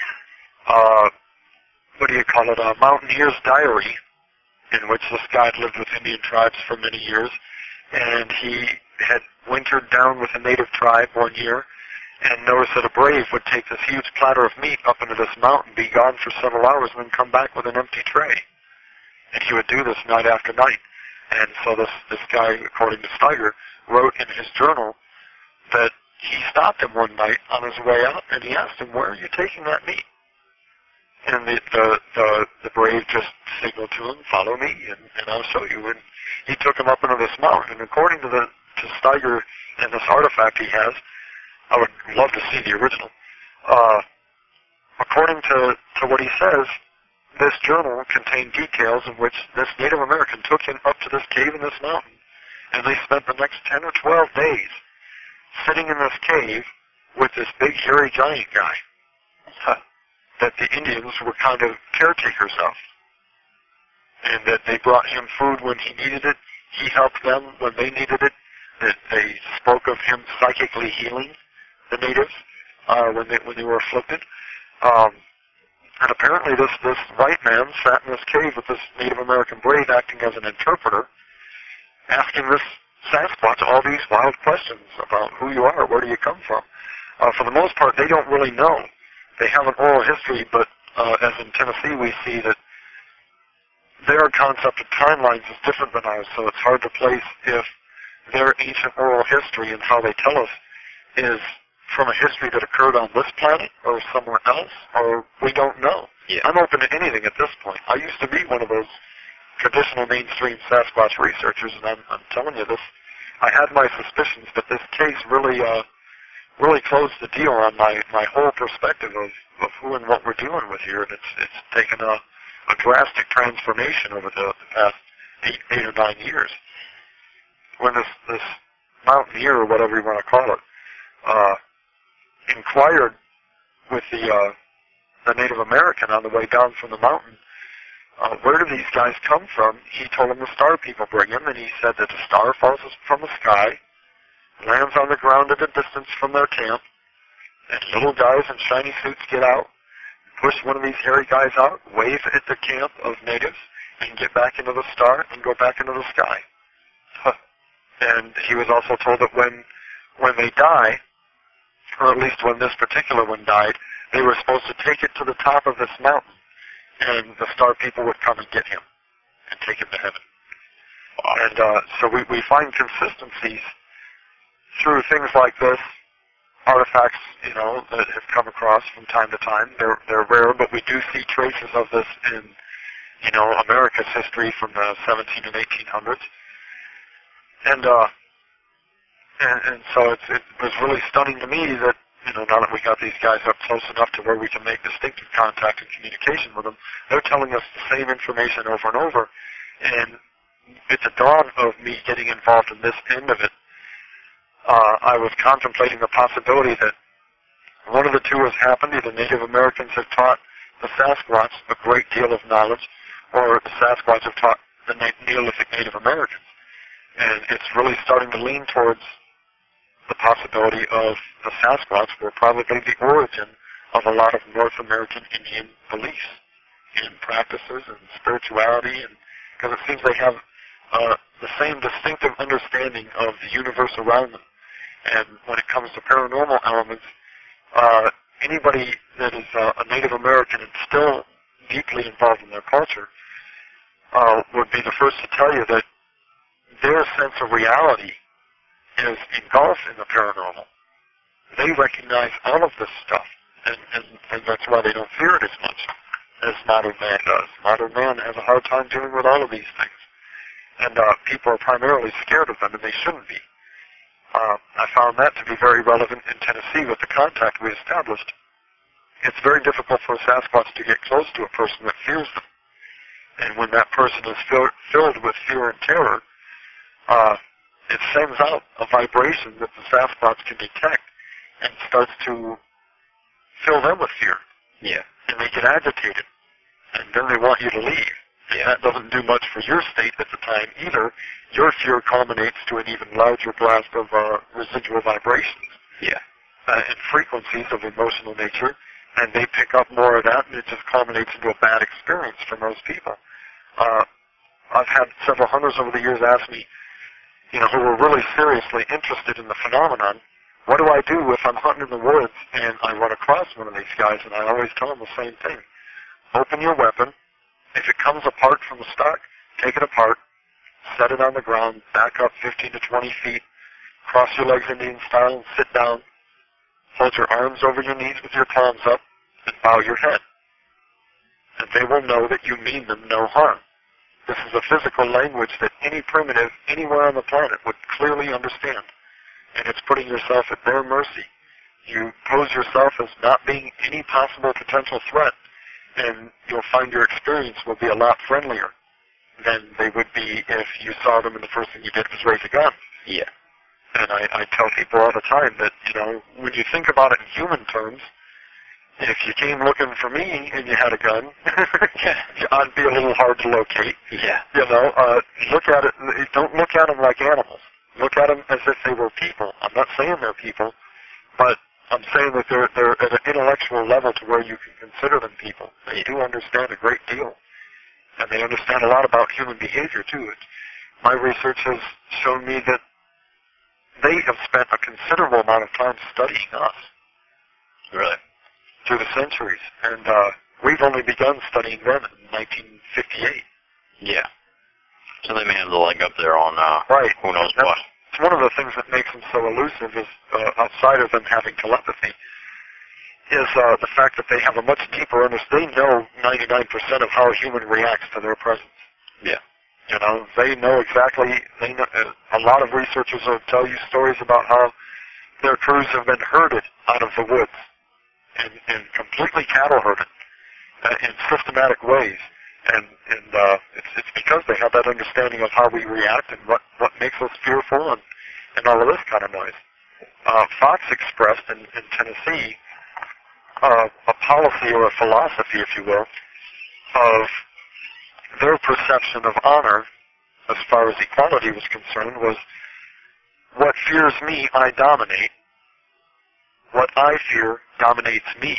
uh, what do you call it, a Mountaineer's Diary, in which this guy had lived with Indian tribes for many years. And he had wintered down with a native tribe one year and noticed that a brave would take this huge platter of meat up into this mountain, be gone for several hours, and then come back with an empty tray. And he would do this night after night. And so this, this guy, according to Steiger, wrote in his journal that he stopped him one night on his way out, and he asked him, "Where are you taking that meat?" And the the the, the brave just signaled to him, "Follow me, and, and I'll show you." And he took him up into this mountain. And according to the to Steiger and this artifact he has, I would love to see the original. Uh, according to to what he says, this journal contained details in which this Native American took him up to this cave in this mountain, and they spent the next ten or twelve days sitting in this cave with this big hairy giant guy that the Indians were kind of caretakers of, and that they brought him food when he needed it. He helped them when they needed it. That they spoke of him psychically healing the natives uh, when they when they were afflicted. Um, and apparently, this this white man sat in this cave with this Native American brave acting as an interpreter, asking this Sasquatch all these wild questions about who you are, where do you come from. Uh, for the most part, they don't really know. They have an oral history, but uh, as in Tennessee, we see that their concept of timelines is different than ours, so it's hard to place if their ancient oral history and how they tell us is from a history that occurred on this planet or somewhere else, or we don't know. Yeah. I'm open to anything at this point. I used to be one of those traditional mainstream Sasquatch researchers, and I'm, I'm telling you this, I had my suspicions, but this case really uh, really closed the deal on my, my whole perspective of, of who and what we're dealing with here, and it's it's taken a, a drastic transformation over the, the past eight, eight or nine years. When this, this mountaineer, or whatever you want to call it, uh, inquired with the uh, the Native American on the way down from the mountain, uh, where do these guys come from? He told him the star people bring him, and he said that the star falls from the sky, lands on the ground at a distance from their camp, and little guys in shiny suits get out, push one of these hairy guys out, wave at the camp of natives, and get back into the star and go back into the sky. Huh. And he was also told that when when they die, or at least when this particular one died, they were supposed to take it to the top of this mountain, and the star people would come and get him and take him to heaven. And uh, so we, we find consistencies through things like this, artifacts, you know, that have come across from time to time. They're they're rare, but we do see traces of this in, you know, America's history from the seventeen and eighteen hundreds. And uh, and, and so it's, it was really stunning to me that, you know, now that we got these guys up close enough to where we can make distinctive contact and communication with them, they're telling us the same information over and over. And at the dawn of me getting involved in this end of it, uh, I was contemplating the possibility that one of the two has happened. Either Native Americans have taught the Sasquatch a great deal of knowledge, or the Sasquatch have taught the Neolithic Native Americans. And it's really starting to lean towards the possibility of the Sasquatch were probably the origin of a lot of North American Indian beliefs and practices and spirituality, and because it seems they have uh, the same distinctive understanding of the universe around them. And when it comes to paranormal elements, uh, anybody that is uh, a Native American and still deeply involved in their culture uh, would be the first to tell you that their sense of reality is engulfed in the paranormal. They recognize all of this stuff. and, and, and that's why they don't fear it as much as modern man does. Modern man has a hard time dealing with all of these things, and uh, people are primarily scared of them, and they shouldn't be. Uh, I found that to be very relevant in Tennessee with the contact we established. It's very difficult for a Sasquatch to get close to a person that fears them. And when that person is fill, filled with fear and terror, uh, it sends out a vibration that the Sasquatch can detect and starts to fill them with fear. Yeah. And they get agitated. And then they want you to leave. And that doesn't do much for your state at the time either. Your fear culminates to an even larger blast of uh, residual vibrations. Yeah. Uh, and frequencies of emotional nature. And they pick up more of that, and it just culminates into a bad experience for most people. Uh, I've had several hunters over the years ask me, you know, who were really seriously interested in the phenomenon, what do I do if I'm hunting in the woods and I run across one of these guys? And I always tell them the same thing. Open your weapon. If it comes apart from the stock, take it apart, set it on the ground, back up fifteen to twenty feet, cross your legs Indian style, and sit down. Hold your arms over your knees with your palms up, and bow your head. And they will know that you mean them no harm. This is a physical language that any primitive anywhere on the planet would clearly understand. And it's putting yourself at their mercy. You pose yourself as not being any possible potential threat, and you'll find your experience will be a lot friendlier than they would be if you saw them and the first thing you did was raise a gun. Yeah. And I, I tell people all the time that, you know, when you think about it in human terms, if you came looking for me and you had a gun, I'd be a little hard to locate. Yeah. You know, uh, look at it, don't look at them like animals. Look at them as if they were people. I'm not saying they're people, but I'm saying that they're, they're at an intellectual level to where you can consider them people. They do understand a great deal. And they understand a lot about human behavior, too. My research has shown me that they have spent a considerable amount of time studying us. Really? Through the centuries. And uh, we've only begun studying them in nineteen fifty-eight. Yeah. So they may have the leg up there on uh, right. who knows That's, what. It's one of the things that makes them so elusive is, uh, outside of them having telepathy, is uh, the fact that they have a much deeper understanding. They know ninety-nine percent of how a human reacts to their presence. Yeah. You know, they know exactly, they know, uh, a lot of researchers will tell you stories about how their crews have been herded out of the woods and, and completely cattle herded uh, in systematic ways. And, and uh, it's, it's because they have that understanding of how we react and what, what makes us fearful and, and all of this kind of noise. Uh, Fox expressed in, in Tennessee uh, a policy or a philosophy, if you will, of their perception of honor, as far as equality was concerned, was what fears me, I dominate. What I fear dominates me.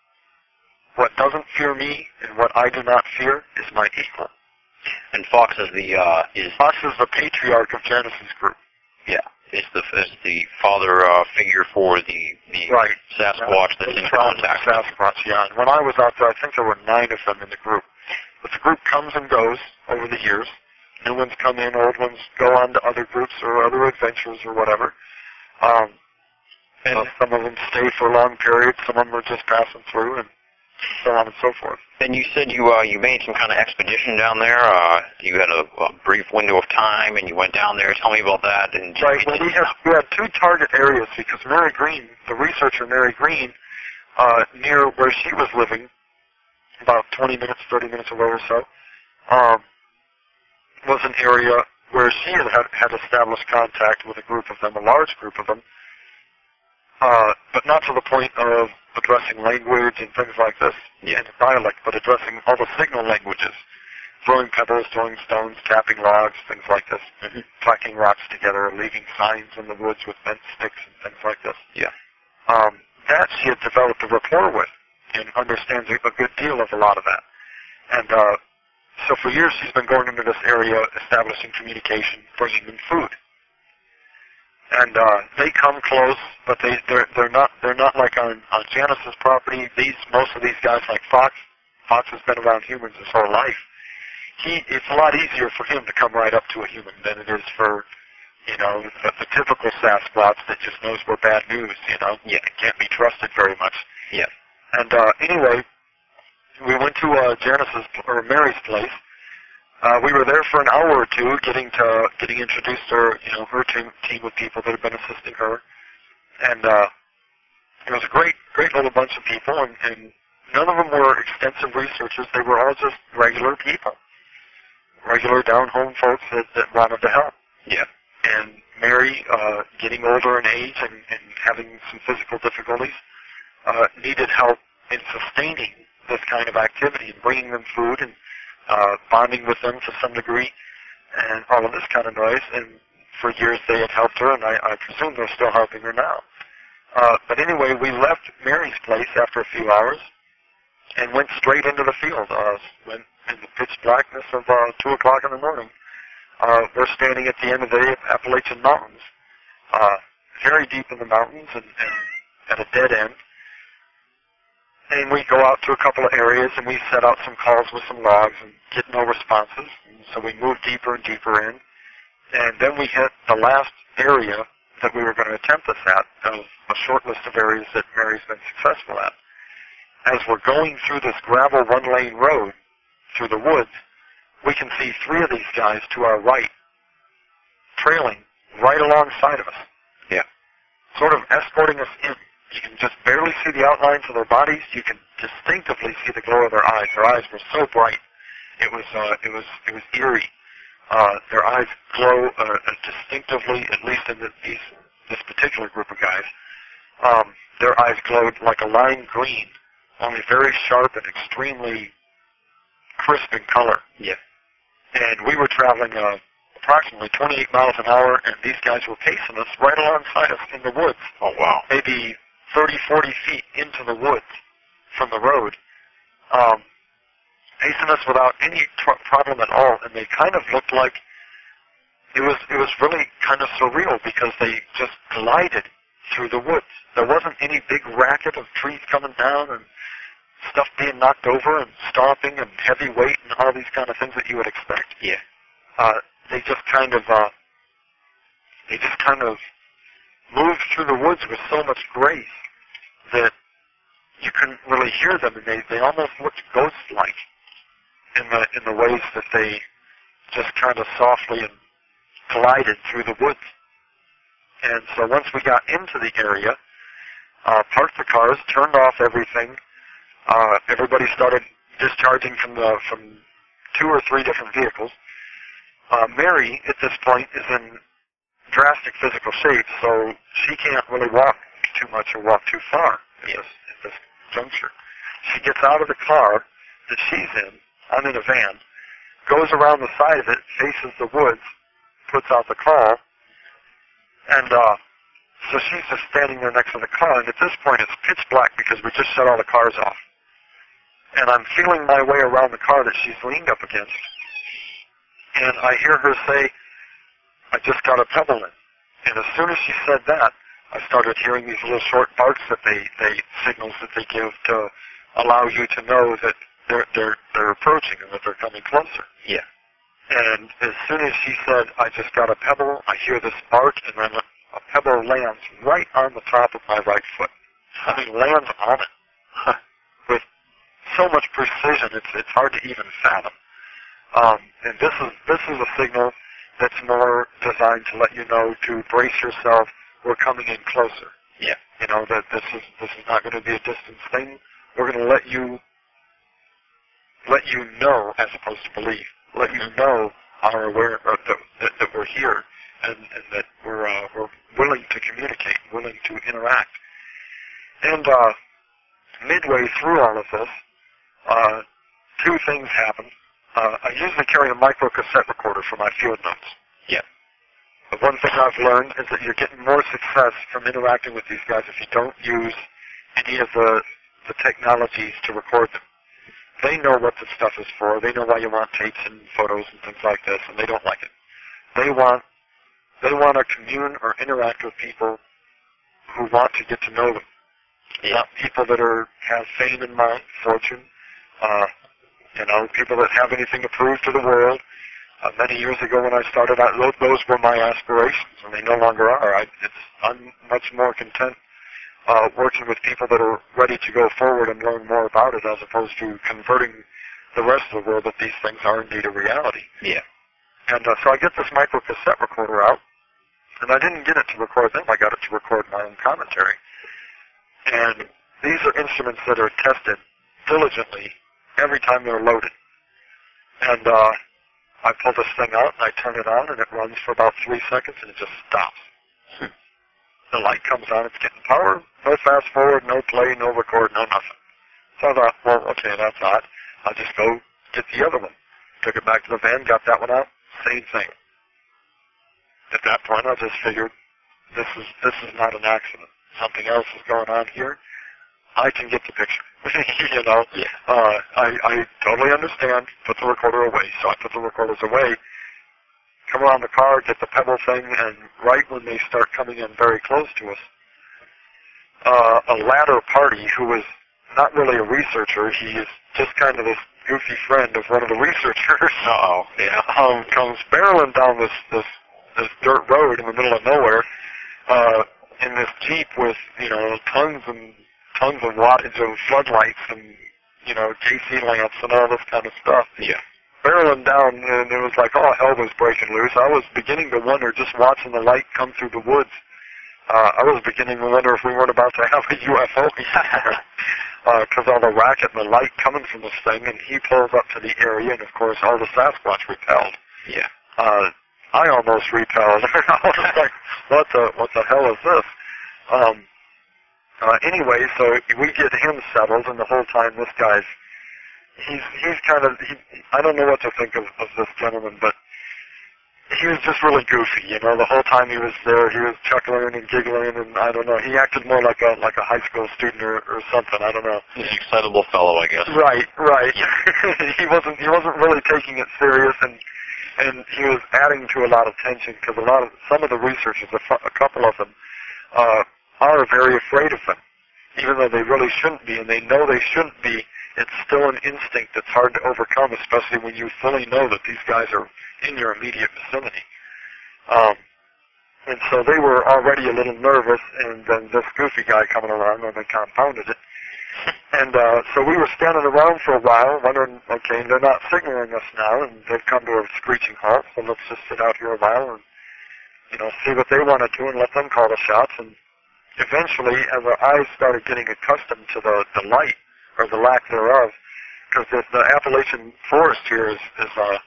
What doesn't fear me and what I do not fear is my equal. And Fox is the uh, is Fox is the patriarch of Genesis Group. Yeah, is the is the father uh, figure for the the right. Sasquatch that's in contact. Sasquatch, yeah. And when I was out there, I think there were nine of them in the group. But the group comes and goes over the years. New ones come in, old ones go on to other groups or other adventures or whatever. Um, and uh, some of them stay for long periods. Some of them are just passing through, and so on and so forth. And you said you uh, you made some kind of expedition down there. Uh, you had a, a brief window of time, and you went down there. Tell me about that. And right. Well, we had we had two target areas because Mary Green, the researcher Mary Green, uh, near where she was living, about twenty minutes, thirty minutes away or so, um, was an area where she had, had established contact with a group of them, a large group of them, uh, but not to the point of addressing language and things like this yeah. in dialect, but addressing all the signal languages, throwing pebbles, throwing stones, tapping logs, things like this, mm-hmm. clacking rocks together, leaving signs in the woods with bent sticks and things like this. Yeah. Um, that she had developed a rapport with and understands a good deal of a lot of that. And uh, so for years she's been going into this area, establishing communication, bringing in food. And uh, they come close, but they they're they're not they're not like on on Janice's property. These most of these guys like Fox. Fox has been around humans his whole life. He it's a lot easier for him to come right up to a human than it is for you know the, the typical Sasquatch that just knows we're bad news. You know, yeah, it can't be trusted very much. Yeah. And uh, anyway, we went to uh, Janice's or Mary's place. Uh, we were there for an hour or two, getting to getting introduced to her, you know, her team team of people that had been assisting her, and uh, it was a great, great little bunch of people, and, and none of them were extensive researchers. They were all just regular people, regular down-home folks that, that wanted to help. Yeah. And Mary, uh, getting older in age and, and having some physical difficulties, uh, needed help in sustaining this kind of activity and bringing them food and uh, bonding with them to some degree and all of this kind of noise. And for years they had helped her, and I, I presume they're still helping her now. Uh, but anyway, we left Mary's place after a few hours and went straight into the field. Uh, went in the pitch blackness of uh, two o'clock in the morning. Uh, we're standing at the end of the Appalachian Mountains, uh, very deep in the mountains and, and at a dead end. And we go out to a couple of areas and we set out some calls with some logs and get no responses. And so we move deeper and deeper in. And then we hit the last area that we were going to attempt this at, of a short list of areas that Mary's been successful at. As we're going through this gravel one-lane road through the woods, we can see three of these guys to our right, trailing right alongside of us. Yeah. Sort of escorting us in. You can just barely see the outlines of their bodies. You can distinctively see the glow of their eyes. Their eyes were so bright. It was, uh, it was, it was eerie. Uh, their eyes glow uh, uh, distinctively, at least in the, these, this particular group of guys. Um, their eyes glowed like a lime green, only very sharp and extremely crisp in color. Yeah. And we were traveling uh, approximately twenty-eight miles an hour, and these guys were pacing us right alongside us in the woods. Oh, wow. Maybe thirty, forty feet into the woods from the road. Um, pacing us without any tr- problem at all, and they kind of looked like it was it was really kind of surreal because they just glided through the woods. There wasn't any big racket of trees coming down and stuff being knocked over and stomping and heavy weight and all these kind of things that you would expect. Yeah. Uh, they just kind of uh, they just kind of moved through the woods with so much grace that you couldn't really hear them, and they, they almost looked ghost-like in the in the ways that they just kind of softly and glided through the woods. And so once we got into the area, uh, parked the cars, turned off everything, uh, everybody started discharging from the from two or three different vehicles. Uh, Mary, at this point, is in drastic physical shape, so she can't really walk too much or walk too far at this, at this juncture. She gets out of the car that she's in, I'm in a van, goes around the side of it, faces the woods, puts out the call, and uh, so she's just standing there next to the car, and at this point it's pitch black because we just shut all the cars off. And I'm feeling my way around the car that she's leaned up against, and I hear her say, "I just got a pebble in." And as soon as she said that, I started hearing these little short barks that they, they signals that they give to allow you to know that they're they're they're approaching and that they're coming closer. Yeah. And as soon as she said, "I just got a pebble," I hear this bark, and then a pebble lands right on the top of my right foot. I mean, lands on it with so much precision. It's it's hard to even fathom. Um, and this is this is a signal that's more designed to let you know to brace yourself. We're coming in closer. Yeah. You know that this is this is not going to be a distance thing. We're going to let you let you know as opposed to believe. Let you know are aware or that, that, that we're here and, and that we're uh, we're willing to communicate, willing to interact. And uh, midway through all of this, uh, two things happen. Uh, I usually carry a micro cassette recorder for my field notes. Yeah. But one thing I've learned is that you're getting more success from interacting with these guys if you don't use any of the the technologies to record them. They know what the stuff is for. They know why you want tapes and photos and things like this, and they don't like it. They want they want to commune or interact with people who want to get to know them. Yeah. Not people that are have fame in mind, fortune, uh, you know, people that have anything to prove to the world. Uh, many years ago when I started out, those, those were my aspirations, and they no longer are. I, it's, I'm much more content uh, working with people that are ready to go forward and learn more about it, as opposed to converting the rest of the world that these things are indeed a reality. Yeah. And uh, so I get this micro cassette recorder out, and I didn't get it to record them. I got it to record my own commentary. And these are instruments that are tested diligently every time they're loaded. And uh, I pull this thing out, and I turn it on, and it runs for about three seconds, and it just stops. Hmm. The light comes on, it's getting power, no fast forward, no play, no record, no nothing. So I thought, well, okay, that's odd. I'll just go get the other one. Took it back to the van, got that one out, same thing. At that point, I just figured, this is this is not an accident. Something else is going on here. I can get the picture. you know, yeah. uh, I, I totally understand. Put the recorder away. So I put the recorders away, come around the car, get the Pebble thing, and right when they start coming in very close to us, uh, a latter party who was not really a researcher, he is just kind of this goofy friend of one of the researchers. Uh-oh. Yeah. Um, comes barreling down this, this, this dirt road in the middle of nowhere, uh, in this Jeep with, you know, tons and tons of wattage of floodlights and, you know, J C lamps and all this kind of stuff. Yeah. Barreling down, and it was like, oh, hell was breaking loose. I was beginning to wonder, just watching the light come through the woods, uh, I was beginning to wonder if we weren't about to have a U F O here. Because uh, all the racket and the light coming from this thing, and he pulls up to the area, and of course all the Sasquatch repelled. Yeah. Uh, I almost repelled. I was like, what the, what the hell is this? Um, uh, anyway, so we get him settled, and the whole time this guy's, he's, he's kind of, he, I don't know what to think of, of this gentleman, but he was just really goofy, you know. The whole time he was there, he was chuckling and giggling, and I don't know. He acted more like a like a high school student or, or something. I don't know. He's an excitable fellow, I guess. Right, right. Yeah. he wasn't he wasn't really taking it serious, and and he was adding to a lot of tension because a lot of some of the researchers, a, a couple of them, uh, are very afraid of them, even though they really shouldn't be, and they know they shouldn't be. It's still an instinct that's hard to overcome, especially when you fully know that these guys are in your immediate vicinity. Um, and so they were already a little nervous, and then this goofy guy coming around, and they compounded it. And uh, so we were standing around for a while, wondering, okay, they're not signaling us now, and they've come to a screeching halt, so let's just sit out here a while and, you know, see what they want to do and let them call the shots. And eventually, as our eyes started getting accustomed to the, the light, or the lack thereof, because the, the Appalachian forest here is is, uh,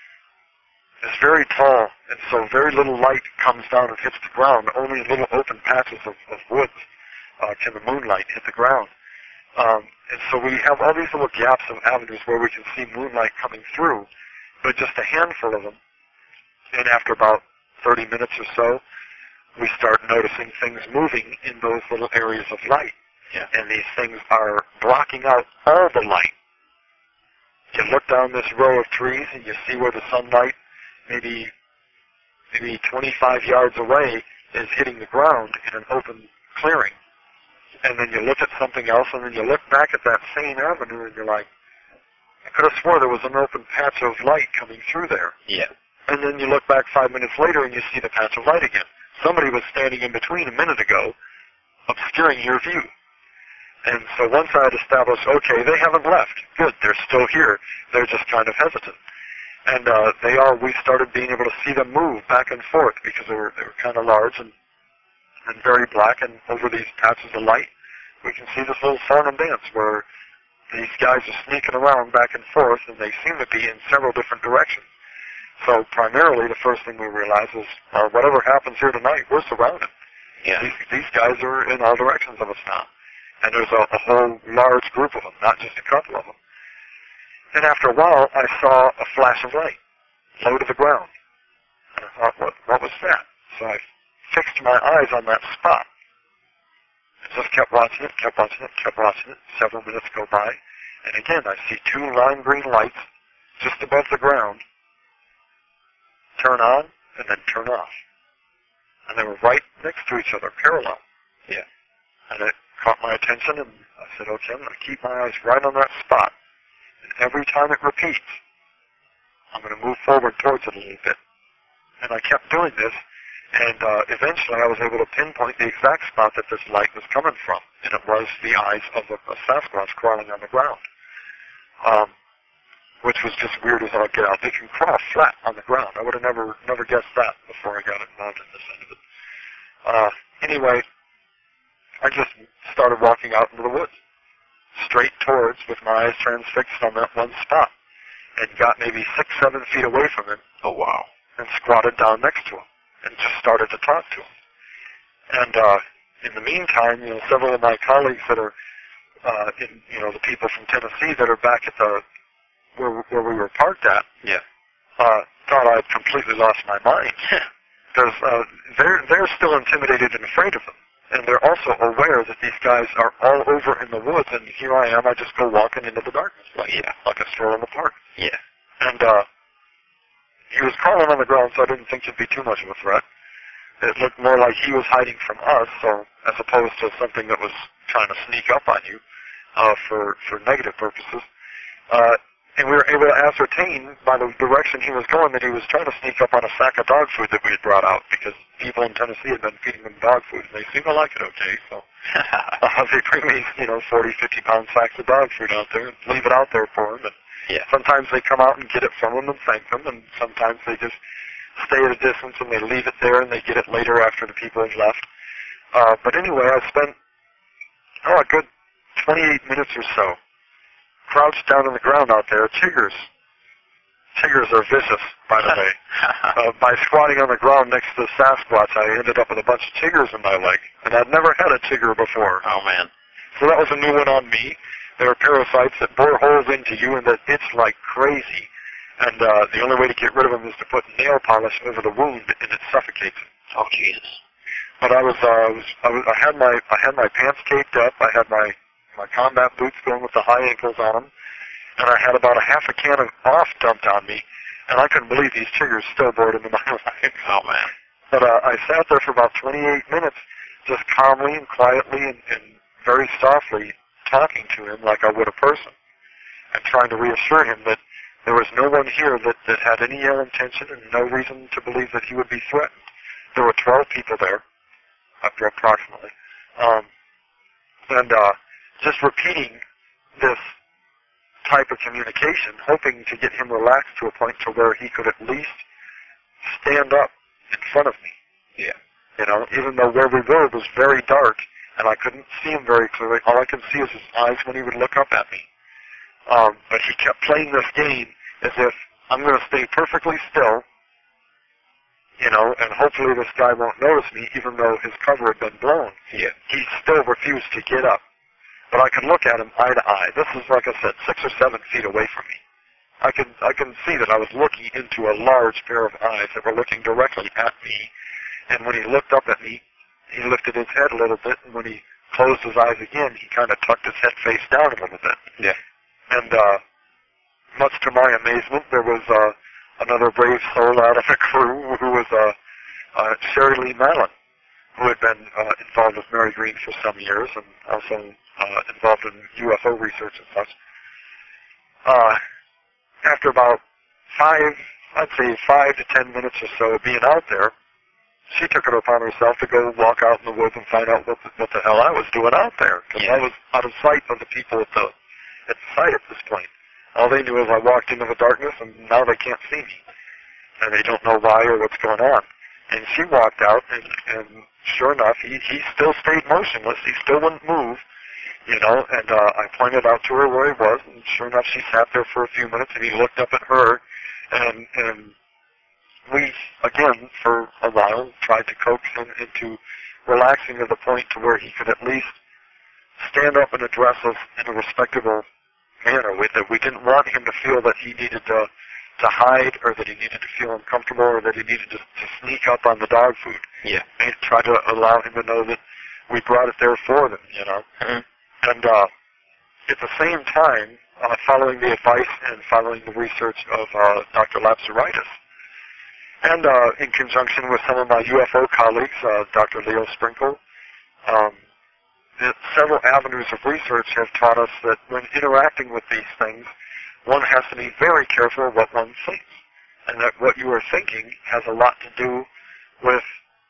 is very tall, and so very little light comes down and hits the ground. Only little open patches of, of woods uh, can the moonlight hit the ground. Um, and so we have all these little gaps of avenues where we can see moonlight coming through, but just a handful of them. And after about thirty minutes or so, we start noticing things moving in those little areas of light. Yeah. And these things are blocking out all the light. You look down this row of trees and you see where the sunlight, maybe maybe twenty-five yards away, is hitting the ground in an open clearing. And then you look at something else, and then you look back at that same avenue, and you're like, I could have swore there was an open patch of light coming through there. Yeah. And then you look back five minutes later, and you see the patch of light again. Somebody was standing in between a minute ago, obscuring your view. And so once I had established, okay, they haven't left. Good, they're still here. They're just kind of hesitant. And uh, they all, we started being able to see them move back and forth because they were, they were kind of large and, and very black. And over these patches of light, we can see this little song and dance where these guys are sneaking around back and forth, and they seem to be in several different directions. So primarily, the first thing we realize is, uh, whatever happens here tonight, we're surrounded. Yeah. These, these guys are in all directions of us now. And there's a, a whole large group of them, not just a couple of them. And after a while, I saw a flash of light low to the ground. And I thought, what, what was that? So I fixed my eyes on that spot. And just kept watching it, kept watching it, kept watching it. Several minutes go by. And again, I see two lime green lights just above the ground turn on and then turn off. And they were right next to each other, parallel. Yeah. And it caught my attention, and I said, okay, I'm going to keep my eyes right on that spot. And every time it repeats, I'm going to move forward towards it a little bit. And I kept doing this, And uh, eventually I was able to pinpoint the exact spot that this light was coming from, and it was the eyes of a, a Sasquatch crawling on the ground, um, which was just weird as all get out. They can crawl flat on the ground. I would have never never guessed that before I got involved in this end of it. Uh, anyway, I just started walking out into the woods, straight towards, with my eyes transfixed on that one spot, and got maybe six, seven feet away from him. Oh, wow. And squatted down next to him and just started to talk to him. And uh, in the meantime, you know, several of my colleagues that are, uh, in, you know, the people from Tennessee that are back at the where where we were parked at, yeah, uh, thought I'd completely lost my mind because uh, they're they're still intimidated and afraid of them, and they're also aware that these guys are all over in the woods, and here I am, I just go walking into the darkness, like yeah, like a stroll in the park. Yeah, and uh, he was crawling on the ground, so I didn't think it'd be too much of a threat. It looked more like he was hiding from us, so as opposed to something that was trying to sneak up on you uh, for for negative purposes. Uh, and we were able to ascertain by the direction he was going that he was trying to sneak up on a sack of dog food that we had brought out, because people in Tennessee had been feeding them dog food, and they seemed to like it okay. So uh, they bring me, you know, forty, fifty pound sacks of dog food out there and leave it out there for him. And yeah. Sometimes they come out and get it from them and thank them, and sometimes they just stay at a distance and they leave it there and they get it later after the people have left. Uh, but anyway, I spent, oh, a good twenty-eight minutes or so crouched down on the ground out there. Chiggers. Chiggers are vicious, by the way. Uh, by squatting on the ground next to the Sasquatch, I ended up with a bunch of chiggers in my leg, and I'd never had a chigger before. Oh, man. So that was a new one on me. There are parasites that bore holes into you and that itch like crazy. And uh, the only way to get rid of them is to put nail polish over the wound, and it suffocates it. Oh, Jesus. But I was, uh, I was, I was, I had my, I had my pants caped up. I had my, my combat boots going with the high ankles on them, and I had about a half a can of off dumped on me, and I couldn't believe these chiggers still bored into my legs. Oh, man. But uh, I sat there for about twenty-eight minutes, just calmly and quietly and, and very softly talking to him like I would a person, and trying to reassure him that there was no one here that, that had any ill intention and no reason to believe that he would be threatened. There were twelve people there, approximately, um, and uh, just repeating this type of communication, hoping to get him relaxed to a point to where he could at least stand up in front of me. Yeah. You know, even though where we were was very dark and I couldn't see him very clearly, all I could see is his eyes when he would look up at me. Um, but he kept playing this game as if I'm going to stay perfectly still, you know, and hopefully this guy won't notice me, even though his cover had been blown. Yeah. He still refused to get up. But I could look at him eye to eye. This is, like I said, six or seven feet away from me. I can I can see that I was looking into a large pair of eyes that were looking directly at me. And when he looked up at me, he lifted his head a little bit, and when he closed his eyes again, he kind of tucked his head face down a little bit. Yeah. And uh, much to my amazement, there was uh, another brave soul out of the crew who was uh, uh, Sherry Lee Mallon, who had been uh, involved with Mary Green for some years and also uh, involved in U F O research and such. Uh, after about five, I'd say five to ten minutes or so of being out there, she took it upon herself to go walk out in the woods and find out what the, what the hell I was doing out there, because yeah. I was out of sight of the people at the, at the site at this point. All they knew is I walked into the darkness, and now they can't see me, and they don't know why or what's going on. And she walked out, and, and sure enough, he, he still stayed motionless. He still wouldn't move, you know, and uh, I pointed out to her where he was, and sure enough, she sat there for a few minutes, and he looked up at her, and, and we, again, for a while, tried to coax him into relaxing to the point to where he could at least stand up and address us in a respectable manner, with that we didn't want him to feel that he needed to to hide, or that he needed to feel uncomfortable, or that he needed to, to sneak up on the dog food. Yeah. And try to allow him to know that we brought it there for them, you know. Mm-hmm. And uh, at the same time, uh, following the advice and following the research of uh, Doctor Lapsaritis, and uh, in conjunction with some of my U F O colleagues, uh, Doctor Leo Sprinkle, um, the several avenues of research have taught us that when interacting with these things, one has to be very careful of what one thinks, and that what you are thinking has a lot to do with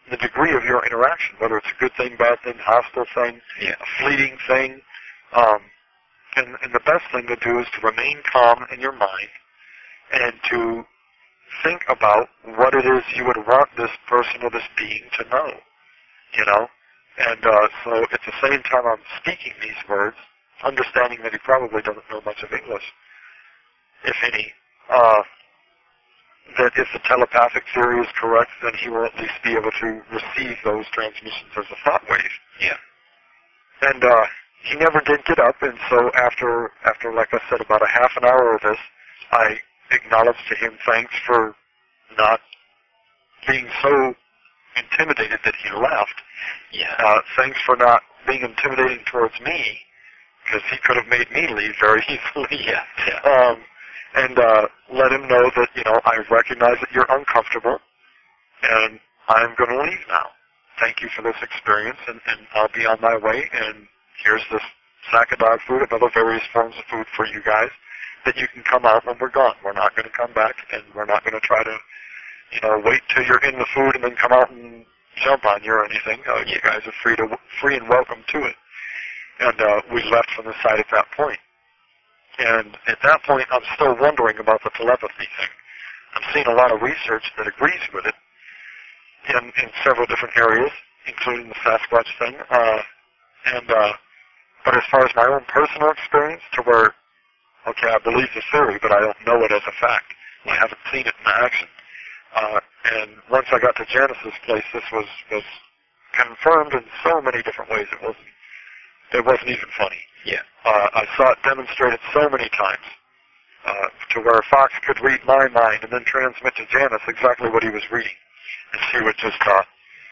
the degree of your interaction, whether it's a good thing, bad thing, hostile thing, yeah. a fleeting thing. Um, and, and the best thing to do is to remain calm in your mind and to think about what it is you would want this person or this being to know, you know? And uh, so at the same time I'm speaking these words, understanding that he probably doesn't know much of English, if any, uh, that if the telepathic theory is correct, then he will at least be able to receive those transmissions as a thought wave. Yeah. And uh, he never did get up, and so after, after, like I said, about a half an hour of this, I acknowledged to him thanks for not being so intimidated that he left. Yeah. Uh, thanks for not being intimidating towards me, because he could have made me leave very easily. Yeah. Yeah. Um, and uh, let him know that, you know, I recognize that you're uncomfortable, and I'm going to leave now. Thank you for this experience, and, and I'll be on my way, and here's this sack of dog food and other various forms of food for you guys that you can come out when we're gone. We're not going to come back, and we're not going to try to, you know, wait till you're in the food and then come out and jump on you or anything. Uh, you guys are free to free and welcome to it. And uh, we left from the site at that point. And at that point, I'm still wondering about the telepathy thing. I'm seeing a lot of research that agrees with it in, in several different areas, including the Sasquatch thing. Uh, and uh, but as far as my own personal experience, to where, okay, I believe the theory, but I don't know it as a fact. I haven't seen it in action. Uh, and once I got to Janice's place, this was, was confirmed in so many different ways. It wasn't, it wasn't even funny. Yeah. Uh, I saw it demonstrated so many times, uh, to where Fox could read my mind and then transmit to Janice exactly what he was reading. And she would just, uh,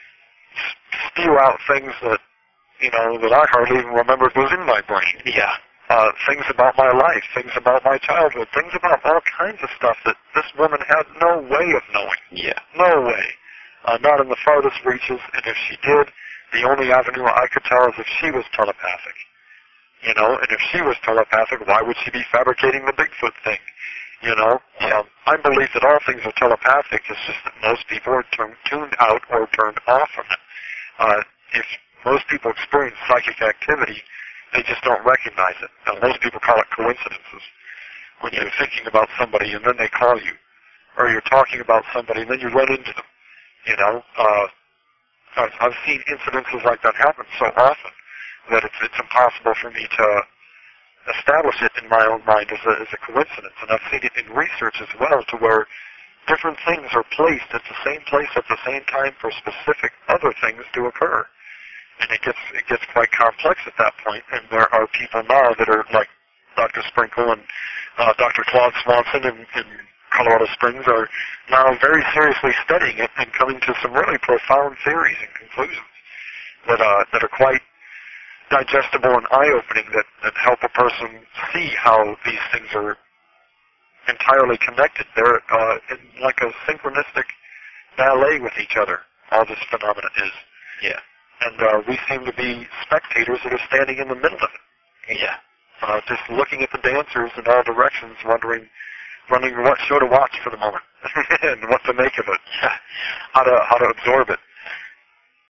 spew out things that, you know, that I hardly even remembered was in my brain. Yeah. Uh, things about my life, things about my childhood, things about all kinds of stuff that this woman had no way of knowing. Yeah. No way. Uh, not in the farthest reaches, and if she did, the only avenue I could tell is if she was telepathic. You know, and if she was telepathic, why would she be fabricating the Bigfoot thing? You know? Yeah. Um, I believe that all things are telepathic, it's just that most people are turn, tuned out or turned off from it. Uh, if most people experience psychic activity, they just don't recognize it. Now, most people call it coincidences. When you're thinking about somebody and then they call you, or you're talking about somebody and then you run into them. You know, uh, I've, I've seen incidences like that happen so often that it's, it's impossible for me to establish it in my own mind as a, as a coincidence. And I've seen it in research as well, to where different things are placed at the same place at the same time for specific other things to occur. And it gets it gets quite complex at that point, and there are people now that are like Doctor Sprinkle and uh, Doctor Claude Swanson in, in Colorado Springs are now very seriously studying it and coming to some really profound theories and conclusions that uh, that are quite digestible and eye-opening, that, that help a person see how these things are entirely connected. They're uh, in like a synchronistic ballet with each other, all this phenomena is. Yeah. And uh, we seem to be spectators that are standing in the middle of it. Yeah. Uh, just looking at the dancers in all directions, wondering, wondering what show to watch for the moment, and what to make of it, how to how to absorb it.